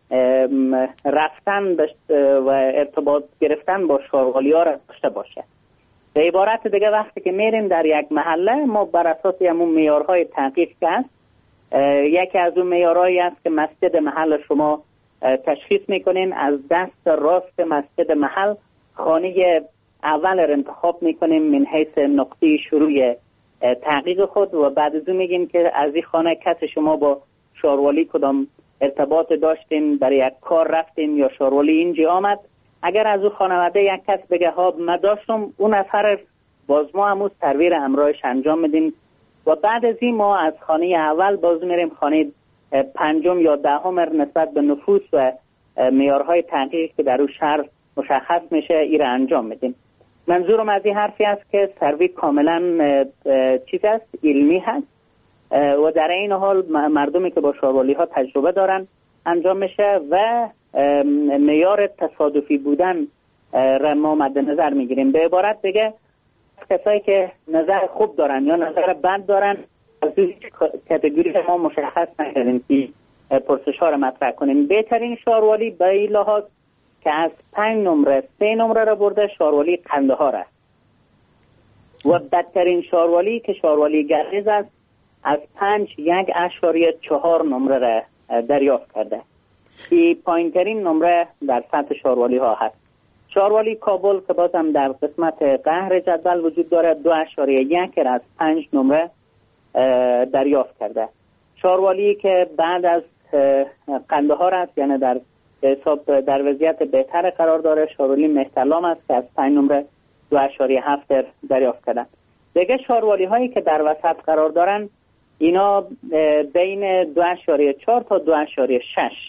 رفتن و ارتباط گرفتن با شاروالی ها را داشته باشه. به عبارت دیگه وقتی که میریم در یک محله ما بر اساس همون معیارهای تحقیق که هست، یکی از اون معیارهایی است که مسجد محل شما تشخیص میکنین، از دست راست مسجد محل خانه اول را انتخاب میکنیم من حیث نقطه شروع تحقیق خود و بعد از اون میگیم که از این خانه کس شما با شاروالی کدام ارتباط داشتین، برای یک کار رفتین یا شاروالی اینجا آمد. اگر از اون خانواده یک کس بگه ها من داشتم، اون نفر باز ما همون سروی را همراهش انجام میدیم و بعد از این ما از خانه اول باز میریم خانه پنجم یا دهم نسبت به نفوس و معیارهای تحقیق که در اون شهر مشخص میشه ای را انجام میدیم. منظورم از این حرفی است که سروی کاملا چیز است، علمی هست و در این حال مردمی که با شاروالی ها تجربه دارن انجام میشه و معیار تصادفی بودن را ما مد نظر میگیریم. به عبارت دیگه کسایی که نظر خوب دارن یا نظر بد دارن از کاتگوری ما مشخص نکردیم که پرسش ها را مطرح کنیم. بهترین شاروالی به این لحاظ که از پنج نمره سه نمره را برده شاروالی قندهار است و بدترین شاروالی که شاروالی گردیز است از پنج یک اشاریه چهار نمره را دریافت کرده. این پایینترین نمره در سطح شاروالی ها هست. شاروالی کابل که بازم در قسمت قهر جدول وجود داره دو اشاریه یک را از پنج نمره دریافت کرده. شاروالی که بعد از قندهار است یعنی در حساب در وضعیت بهتر قرار داره شاروالی مهترلام است که از پنج نمره دو اشاریه هفت دریافت کردن. دیگه شاروالی هایی که در وسط قرار دارن اینا بین دو اشاریه چهار تا دو اشاریه شش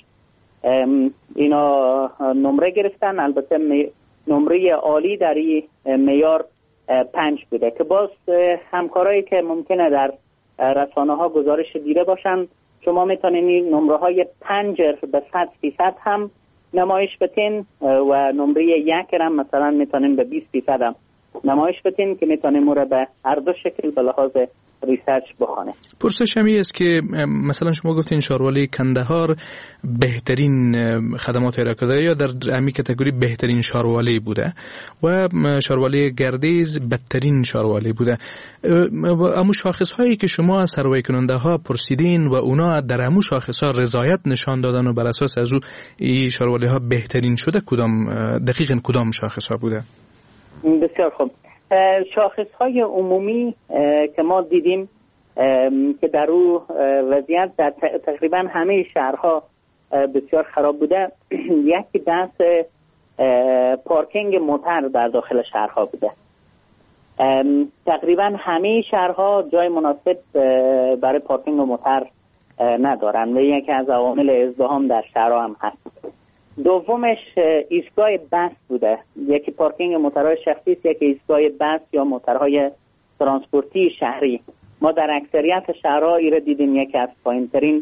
اینا نمره گرفتن. البته نمره عالی در این معیار پنج بوده که باز همکارایی که ممکنه در رسانه ها گزارش دیده باشن شما میتونین این نمره های پنج به صد فیصد هم نمایش بتین و نمره یک هم مثلا میتونین به بیست فیصد هم نمایش بتین که میتونین مورا به هر دو شکل به لحاظ ریسرچ بخونه. پرسش همی است که مثلا شما گفتین شاروالی کندهار بهترین خدمات ارائه کرده یا در امی کاتگوری بهترین شاروالی بوده و شاروالی گردیز بدترین شاروالی بوده. امو شاخص هایی که شما از سروی کننده ها پرسیدین و اونا در امو شاخص ها رضایت نشان دادن و بر اساس از او این شاروالی ها بهترین شده، کدام دقیقاً کدام شاخص ها بوده؟ بسیار خوب. شاخص های عمومی که ما دیدیم که در او وضعیت در تقریبا همه شهرها بسیار خراب بوده، یکی بحث پارکینگ موتر در داخل شهرها بوده. تقریبا همه شهرها جای مناسب برای پارکینگ موتر ندارن و یکی از عوامل ازدحام در شهرها هم هست. دومش ایستگاه بس بوده، یکی پارکینگ موترهای شخصی است، یکی ایستگاه بس یا موترهای ترانسپورتی شهری. ما در اکثریت شهرها ای را دیدیم یکی از پایین‌ترین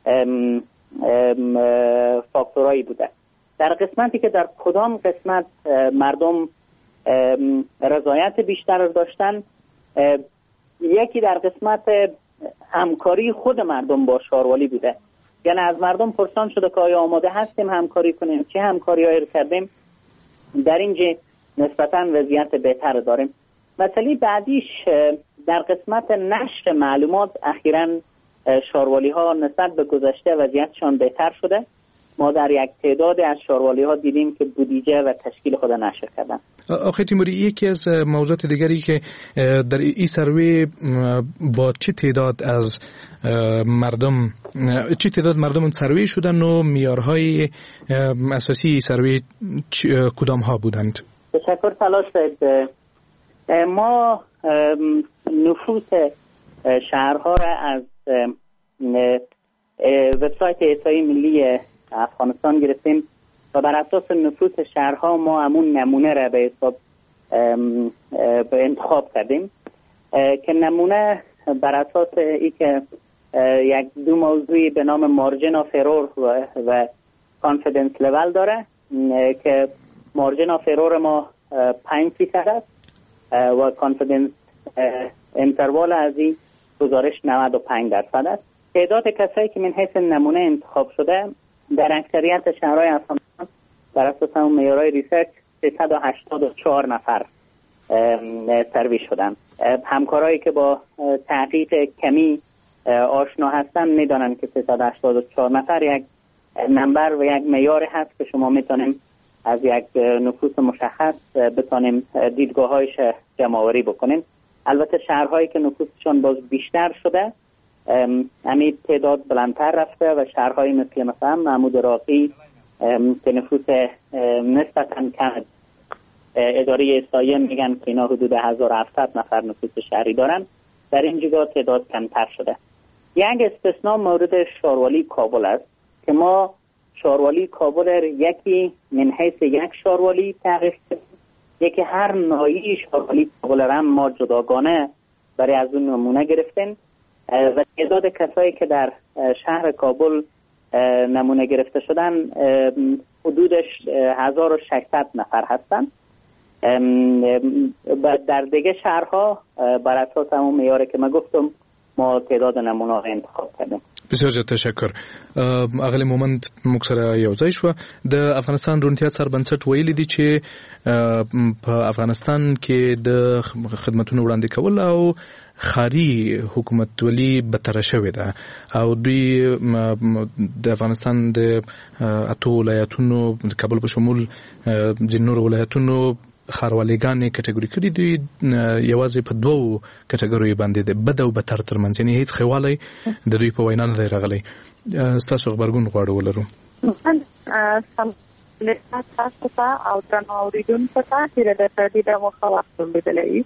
فاکتورهایی بوده. در قسمتی که در کدام قسمت مردم رضایت بیشتر داشتن، یکی در قسمت همکاری خود مردم با شاروالی بوده. یعنی از مردم پرسان شده که آیا آماده هستیم همکاری کنیم، چه همکاری هایی کردیم، در اینجا نسبتاً وضعیت بهتر داریم. مسئله بعدیش در قسمت نشر معلومات اخیراً شاروالی ها نسبت به گذشته وضعیتشان بهتر شده. ما در یک تعداد از شاروالی ها دیدیم که بودجه و تشکیل خود نشر کردن. آقای تیموری، یکی از موضوعات دیگری که در این سروی با چه تعداد از مردم چه تعداد مردم سروی شدن و معیارهای اساسی سروی کدام ها بودند؟ تشکر تلاش صاحب. ما نفوس شهرها را از وبسایت احصای ملی افغانستان گرفتیم و بر اساس نفوس شهرها ما همون نمونه را به حساب به انتخاب کردیم که نمونه بر اساس ای که یک دو موضوعی به نام مارجن آف ارور و کانفیدنس لول داره که مارجن آف ارور ما پنج فیصد است و کانفیدنس انتروال از این گزارش نود و پنج درصد است. تعداد کسایی که من حیث نمونه انتخاب شده در اکثریت شهرهای افغانستان بر اساس همون معیارهای ریسرچ سیصد و هشتاد و چهار نفر سروی شدن. همکارایی که با تحقیق کمی آشنا هستن میدانن که سیصد و هشتاد و چهار نفر یک نمبر و یک معیار هست که شما میتونیم از یک نفوس مشخص بتونیم دیدگاه‌هایش جمع‌آوری بکنیم. البته شهرهایی که نفوسشون باز بیشتر شده همین تعداد بلندتر رفته و شهرهایی مثل مثلا محمود راقی که نفوس نسبتاً کم، اداره احصایه میگن که اینا حدود هزار و هفتصد نفر نفوس شهری دارن، در این جگاه تعداد کمتر شده. یک استثناء مورد شاروالی کابل است که ما شاروالی کابل یکی من حیث یک شاروالی تحقیق کردیم، یکی هر ناحیه شاروالی کابل را ما جداگانه برای از اون نمونه گرفتیم و تعداد کسایی که در شهر کابل نمونه گرفته شدن حدودش هزار و ششصد نفر هستند. در دیگه شهرها بر اساس همون معیاری که من گفتم ما تعداد نمونه ها انتخاب کردیم. بسیار زیاد تشکر. اغلی مومند مکسره یوځای شو د افغانستان روڼتیا سربنسټ ویلي دي چې په افغانستان کې د خدماتونو وړاندې کول او خاري حکومتولي بتره شوې ده او دوی د افغانستان د اتو ولایتونو د کابل په شمول د نور ولایتونو خاروالیګانې کټګوري کړي دي یوازې په دوو کټګوریو باندې د بد او بتر ترمنځ، یعنی هیڅ خوالی د دوی په وینا نه دی راغلی. ستاسو خبرګون غواړو ولرو. تاسو ته او درنو اوریدونکو ته چې د سړي د مخاوخت لیدلې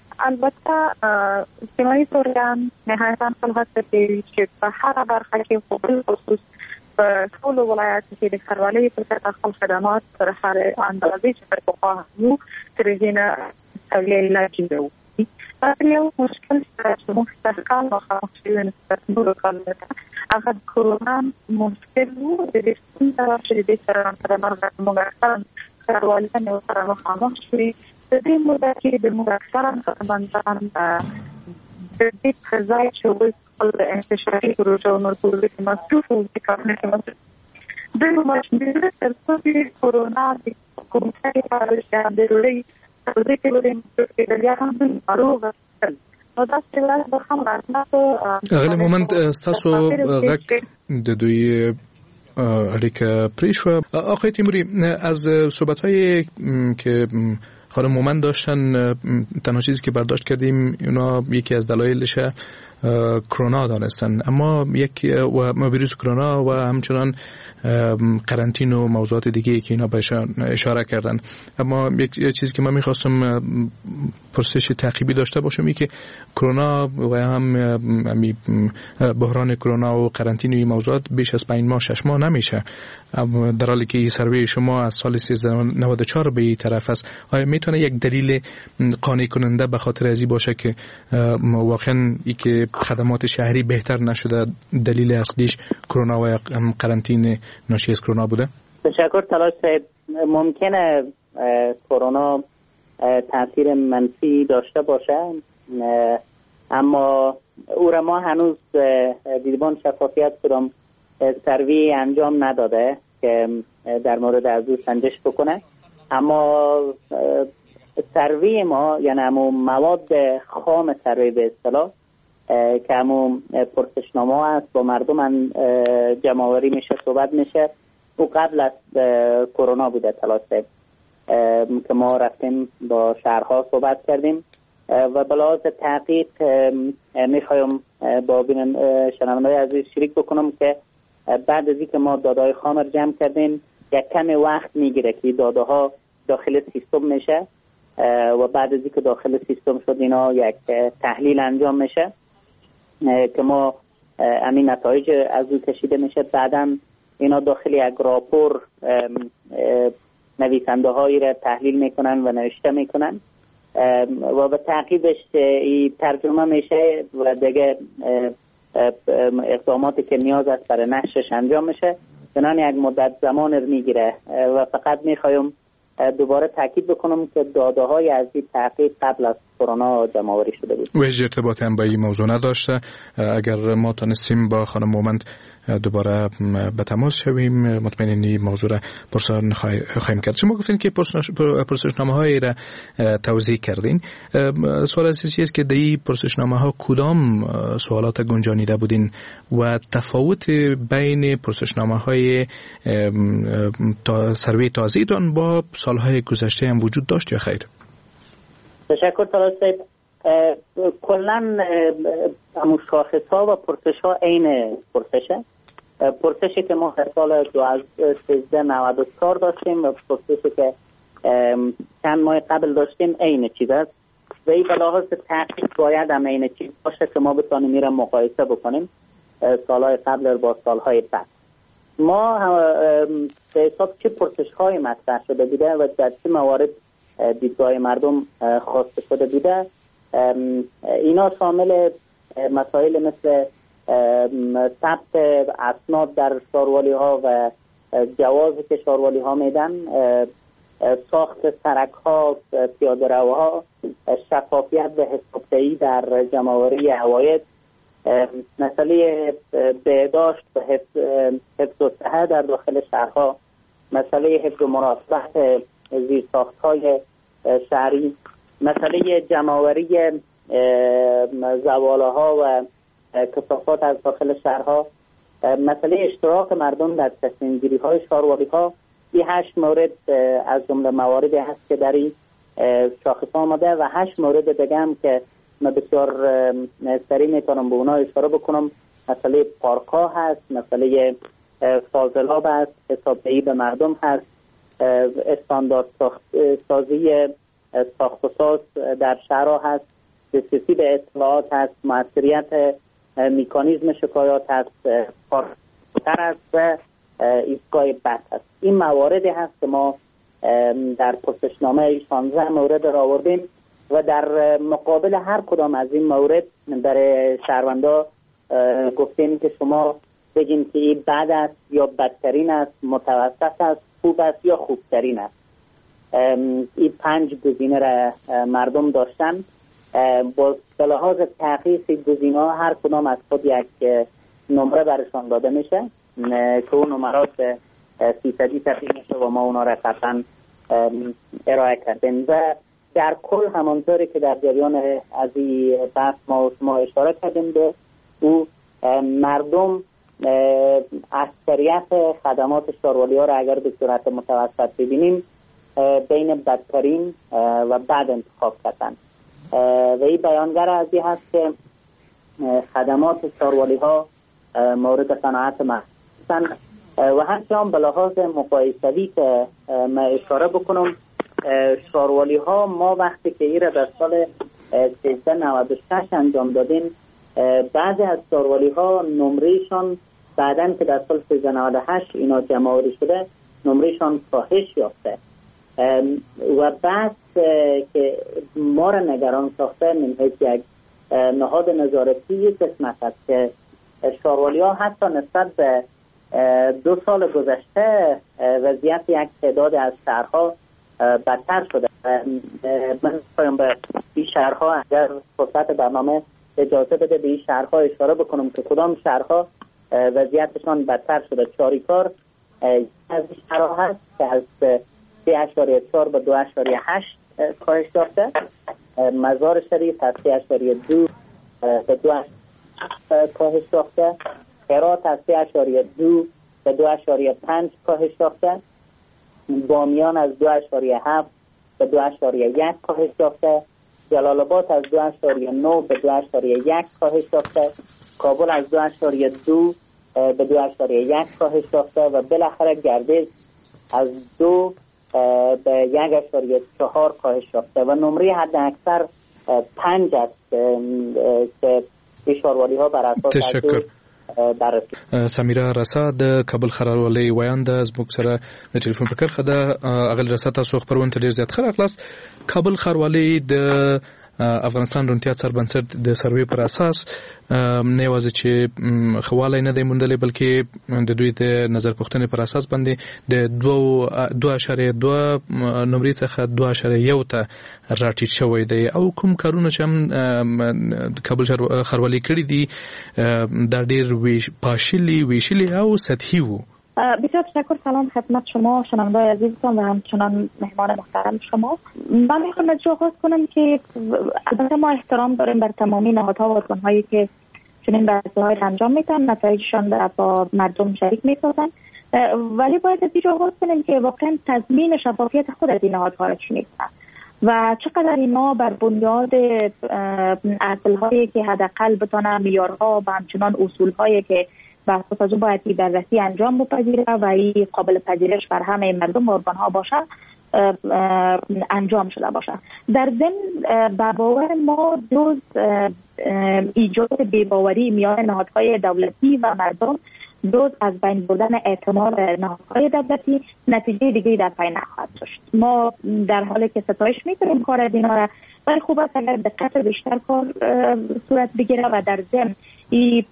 البته سیمایي توريان نهایتاً خپل هڅه کوي چې په هر برخه کې خپل خصوص په ټول ولایتونو کې د خروالي په خپل خدمات تر هر اندازې چې په خوا نو ترېنه سوي لاجیو یو مشکل چې مستقل مخاطبین نور کارونه هغه کرونا مشکل وو د دې څنګه چې د سره سره موږ خروالي نه سره مخامخ شوي د دې موده کې د موږ سره باندې د دې ځای چې وایي د انتشاري پروژو نور ټول کې مصروف وو چې کارونه کوي د نو مشکل تر څو چې کرونا د کومه لپاره چې د لوی د دې کې د بیا هم اړوغه نو دا څه به هم راځي. اغلی مومند ستاسو غږ د دوی اړیکه پرې شوه. آقای تیموری، از صحبت‌هایی که خانم مومند داشتن تنها چیزی که برداشت کردیم اونا یکی از دلایلش کرونا دانستن، اما یک و ویروس کرونا و همچنان قرنطینه و موضوعات دیگه که اینا بهش اشاره کردن. اما یک چیزی که من میخواستم پرسش تعقیبی داشته باشم این که کرونا و هم بحران کرونا و قرنطینه موضوعات بیش از پنج ماه شش ماه نمیشه، در حالی که این سروی شما از سال سیزده نود و چهار به این طرف است. آیا میتونه یک دلیل قانع کننده به خاطر ازی باشه که واقعا ای که خدمات شهری بهتر نشده دلیل اصلیش کرونا و قرنطینه ناشی از کرونا بوده؟ تشکر تلاش صاحب. ممکنه کرونا تاثیر منفی داشته باشه، اما او را ما هنوز دیدبان شفافیت کدام سروی انجام نداده که در مورد از او سنجش بکنه، اما سروی ما یعنی همون مواد خام سروی به اصطلاح که همون پرسشنامه هست با مردم جمع‌آوری میشه، صحبت میشه، او قبل از کرونا بوده تلاشه که ما رفتیم با شهرها صحبت کردیم و به لحاظ تحقیق میخوایم با شنونده‌های عزیز شریک بکنم که بعد از اینکه ما داده‌های خام را جمع کردیم یک کمی وقت میگیره که داده‌ها داخل سیستم میشه و بعد از اینکه داخل سیستم شد اینا یک تحلیل انجام میشه که ما همین نتایج از او کشیده میشه. بعداً اینا داخل یک راپور نویسنده هایی را تحلیل میکنن و نوشته میکنن و به تعقیبش این ترجمه میشه و دیگه اقداماتی که نیاز است برای نشرش انجام میشه. چنان یک مدت زمان رو میگیره و فقط میخوایم دوباره تاکید بکنم که داده های از این تحقیق قبل از کرونا جمع‌آوری شده بود و هیچ ارتباطی هم با این موضوع نداشته. اگر ما تونستیم با خانم مومند دوباره به تماس شویم مطمئناً این موضوع را پرسان خواهیم کرد. شما گفتین که پرسشنامه هایی را توضیح کردین. سوال اساسی است که در این پرسشنامه ها کدام سوالات گنجانیده بودین و تفاوت بین پرسشنامه های تا سروی تازه‌تان با سالهای گذشته هم وجود داشت یا خیر؟ تشکر طلعت صاحب. کلن همون شاخص ها و پرسش ها عین پرسشه. پرسشی که ما در سال دو هزار و سیزده نود و چهار داشتیم و پرسشی که چند ماه قبل داشتیم عین چیز است و این به لحاظ تحقیق باید هم عین چیز باشه که ما بتانیم میره مقایسه بکنیم سالهای قبل با سالهای بعد. ما به حساب چه پرسش های مطرح شده بوده و در چه موارد دیدگاه مردم خواسته شده بوده، اینا شامل مسائل مثل ثبت اسناد در شاروالی ها و جوازی که شاروالی ها میدن، ساخت سرک ها، پیاده روها، شفافیت و حسابدهی در جمع‌آوری عواید، مسئله بهداشت و حفظ و صحت در داخل شهرها، مسئله حفظ و مراقبت زیرساخت‌های شهری، مسئله جمع‌آوری زباله‌ها و کثافات از داخل شهرها، مسئله اشتراک مردم در تصمیم‌گیری‌های شاروالی‌ها. این هشت مورد از جمله مواردی هست که در این شاخص آمده و هشت مورد دیگه هم که من بسیار سریع میتونم به اونها اشاره بکنم. مسئله پارک‌ها هست، مسئله فاضلاب هست، حسابدهی به مردم هست، استاندارد سازی ساخت و ساز در شهرها هست، دسترسی به اطلاعات هست، مؤثریت مکانیزم شکایات هست، پارک‌تر هست و ایستگاه بس هست. این مواردی هست که ما در پرسشنامه شانزده مورد را آوردیم و در مقابل هر کدام از این مورد برای شهروندا گفتیم که شما بگین که این بد است یا بدترین است، متوسط است، خوب است یا خوبترین است. این پنج گزینه را مردم داشتن. با لحاظ تحقیق گزینه‌ها هر کدام از خود یک نمره برشان داده میشه که اون نمرات فیصدی تقسیم میشه و ما اونا را قطعا ارائه کردیم و در کل همانطوری که در جریان از این بحث ما شما اشاره کردیم به او مردم اکثریت خدمات شاروالی ها را اگر به صورت متوسط ببینیم بین بدترین و بد انتخاب کردن و این بیانگر از این هست که خدمات شاروالی ها مورد قناعت ما هستند و همچنان به لحاظ مقایسوی که من اشاره بکنم شاروالی ها ما وقتی که این را در سال سیزده نود و شش انجام دادیم بعضی از شاروالی ها نمرهشان بعدن که در سال سیزده نود و هشت اینا جمع‌آوری شده نمرهشان کاهش یافته و بعد که ما را نگران ساخته من حیث یک نهاد نظارتی یک قسمت هست که شاروالی ها حتی نسبت به دو سال گذشته وضعیت یک تعداد از شهرها بدتر شده. من خواهیم به این شهرها اگر فرصت برنامه اجازه بده به این شهرها اشاره بکنم که کدام شهرها وضعیتشان بدتر شده. چاریکار از این شهرها هست که از سه اشاریه چهار به دو اشاریه هشت کاهش یافته، مزار شریف از سه اشاریه دو به دو کاهش یافته، هرات از سه اشاریه دو به دو اشاریه پنج کاهش یافته، بامیان از دو اشاریه هفت به دو اشاریه یک کاهش یافته، جلال آباد از دو اشاریه نه به دو اشاریه یک کاهش یافته، کابل از دو اشاریه دو به دو اشاریه یک کاهش یافته و بالاخره گردش از دو به یک اشاریه چهار کاهش یافته و نمره حد اکثر پنج است که فشاروالی ها بر اساس تشکر. سمیرا رسا د کابل خبروالی ویان ده زموږ سره د ټلیفون په کرښه ده. اغل رسا تاسو خبرونه ډیر زیات ښه راغلاست. کابل خبروالی د افغانستان روڼتیا څربنسټ د سروې پر اساس نه یوازې چې خواله نه دی موندلې بلکې د دوی د نظر پوښتنې پر اساس باندې د دوه دوه اشاریه دوه نمرې څخه دوه اشاریه یو ته راټیټ شوی دی او کوم کارونه چې هم کابل خبروالی کړي دي دا ډیر پاشلی ویشلی او سطحی وو. بسیار تشکر. سلام خدمت شما شنونده‌های عزیزتان و همچنان مهمان محترم شما. من میخوام از جا آغاز کنم که البته ما احترام داریم بر تمامی نهادها و ارگان‌هایی که چنین بررسی‌های را انجام میدن، نتایجشان را با مردم شریک میسازن، ولی باید از اینجا آغاز کنیم که واقعا تضمین شفافیت خود از این نهادها را چی نیستن و چقدر اینا بر بنیاد اصل‌هایی که حداقل بتونه معیارها و همچنان اصول‌هایی که بر اساس از او باید این بررسی انجام بپذیره و این قابل پذیرش بر همه مردم و ارگان‌ها باشه انجام شده باشه. در ضمن به باور ما جز ایجاد بی‌باوری میان نهادهای دولتی و مردم، جز از بین بردن اعتماد نهادهای دولتی، نتیجه دیگری در پی نخواهد داشت. ما در حالی که ستایش می‌کنیم کار دینا را، ولی خوب است اگر دقت بیشتر کار صورت بگیره و در ضمن این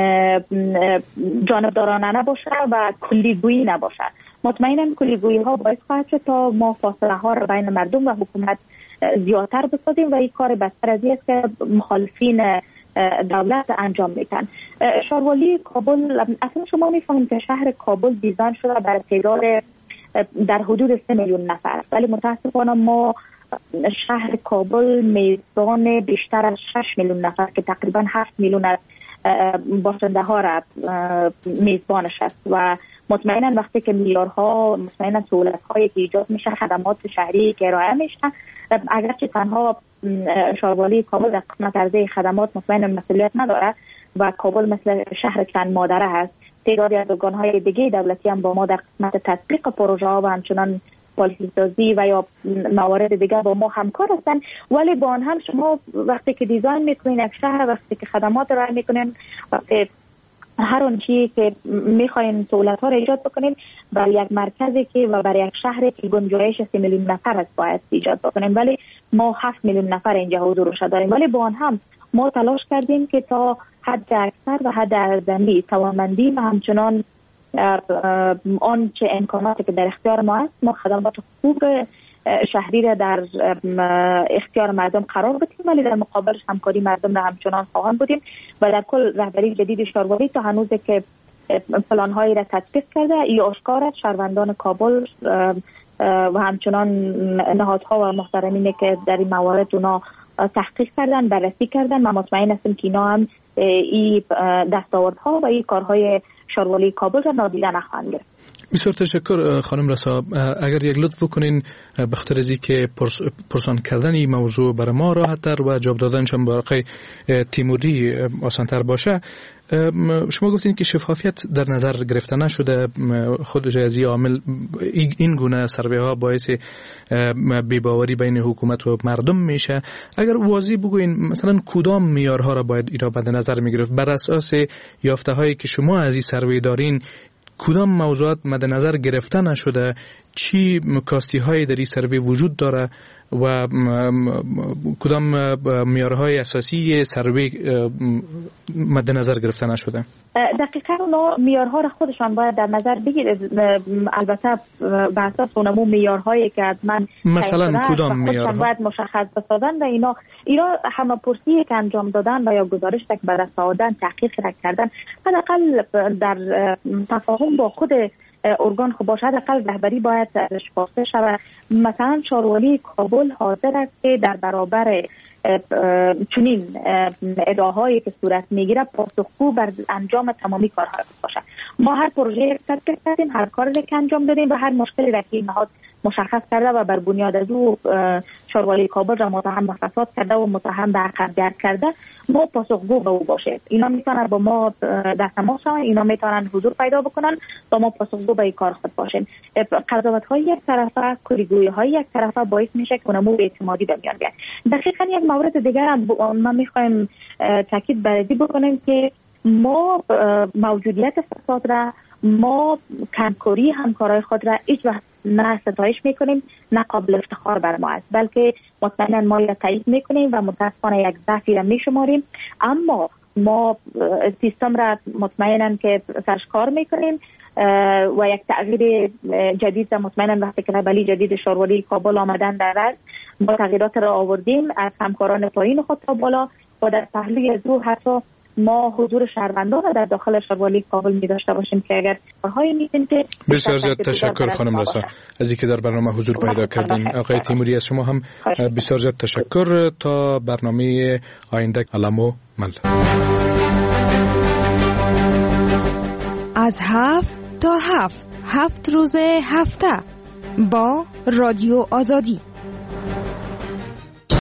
جانبدارانه نباشه و کلیگویی نباشه. مطمئنم کلیگویی ها باعث خواهد شد تا ما فاصله ها را بین مردم و حکومت زیادتر بسازیم و این کار بدتر از این است که مخالفین دولت انجام میدن. شاروالی کابل، اصلا شما میفهمید که شهر کابل دیزاین شده برای تعداد در حدود سه میلیون نفر، ولی متاسفانه ما شهر کابل میزبان بیشتر از شش میلیون نفر که تقریبا هفت میلیون از باشنده ها را میزبانش است و مطمئنا وقتی که میلیاردها مطمئنا سهولت هایی که ایجاد میشه، خدمات شهری که ارائه میشه، اگرچه تنها شاروالی کابل در قسمت عرضه خدمات مطمئنا مسئولیت نداره و کابل مثل شهر چند مادره هست، تعدادی از ارگان‌های دیگه دولتی هم با ما در قسمت تطبیق پروژه ها و همچنان پالیسی سازی و یا موارد دیگر با ما همکار هستن، ولی با آن هم شما وقتی که دیزاین میکنین یک شهر، وقتی که خدمات ارائه میکنین، وقتی هر اون چیزی که میخواین سهولت ها را ایجاد بکنین برای یک مرکزی که و برای یک شهری که گنجایش سه میلیون نفر است باید ایجاد بکنیم، ولی ما هفت میلیون نفر اینجا حضورش داریم، ولی با آن هم ما تلاش کردیم که تا حد اکثر و حد ارزنده توانمندی و همچنان آن چه امکاناتی که در اختیار ما است ما خدمات خوب شهری را در اختیار مردم قرار بدیم، ولی در مقابلش همکاری مردم را همچنان خواهان بودیم و در کل رهبری جدید شاروالی تا هنوز که پلان‌هایی را تطبیق کرده، ای آشکار است شهروندان کابل و همچنان نهادها و محترمینی که در این موارد اونا تحقیق کردن، بررسی کردن، من مطمئن هستم که اینا هم این دستاوردها و این کارهای شاروالی کابل را نادیده نخواهند گرفت. بسیار تشکر خانم رسا. اگر یک لطف کنین به خاطر از اینکه پرس، پرسان کردن این موضوع برای ما راحت‌تر و جواب دادنش هم برای تیموری آسان‌تر باشه، شما گفتین که شفافیت در نظر گرفته نشده، خود از این عامل این گونه سروی ها باعث بی‌باوری بین حکومت و مردم میشه. اگر واضح بگوین مثلا کدام معیارها را باید اینا مد نظر میگرفت بر اساس یافته هایی که شما از این سروی دارین، کدام موضوعات مد نظر گرفته نشده، چی کاستی های در این سروی وجود داره و کدام معیارهای اساسی سروی مد نظر گرفته نشده؟ دقیقاً اونا معیارها را خودشان باید در نظر بگیره، البته بر اساس اونمو معیارهایی که از من مثلا کدام معیارها باید مشخص بسازن و اینا اینا همه پرسی که انجام دادن و یا گزارش که به دست آوردن، تحقیق کردن، حداقل در تفاهم با خود ارگان خب باشه حداقل رهبری باید ازش فاصله شود. مثلا شاروالی کابل حاضر است که در برابر چنین ادعاهایی که صورت میگیره پاسخگو بر انجام تمامی کارها باشه. ما هر پروژه تطبیق کردیم، هر کاری که انجام دادیم و هر مشکلی را که نهاد مشخص کرده و بر بنیاد از او شاروالی کابل را متهم به فساد کرده و متهم به عقب‌گر کرده، ما پاسخگو به او باشه. اینا میتونن با ما در تماس شوند، اینا میتونن حضور پیدا بکنن تا ما پاسخگو به این کار خود باشیم. قضاوت های یک طرفه، کوریگویی های یک طرفه باعث میشه که اونمو اعتمادی به میان بیاد. دقیقاً یک مورد دیگر هم ما میخوایم تاکید بر این بکنیم که ما موجودیت فساد را، ما کمکاری همکارای خود را هیچ وقت نه ستایش میکنیم نه قابل افتخار بر ما است، بلکه مطمئنا ما یا تایید میکنیم و متاسفانه یک ضعفی را میشماریم. اما ما سیستم را مطمئنا که سرش کار میکنیم و یک تغییر جدید را مطمئنا وقتی که رهبری جدید شاروالی کابل آمدن در رأس ما تغییرات را آوردیم از همکاران پایین خود تا بالا و در پهلوی از او حتی ما حضور شهروندان را در داخل شاروالی کابل می داشته باشیم که اگر کارهایی می‌کنیم که بسیار زیاد تشکر خانم رسا از اینکه در برنامه حضور پیدا کردین. آقای تیموری از شما هم بسیار زیاد تشکر. تا برنامه آینده علمو مل. از هفت تا هفت هفت روز هفته با رادیو آزادی.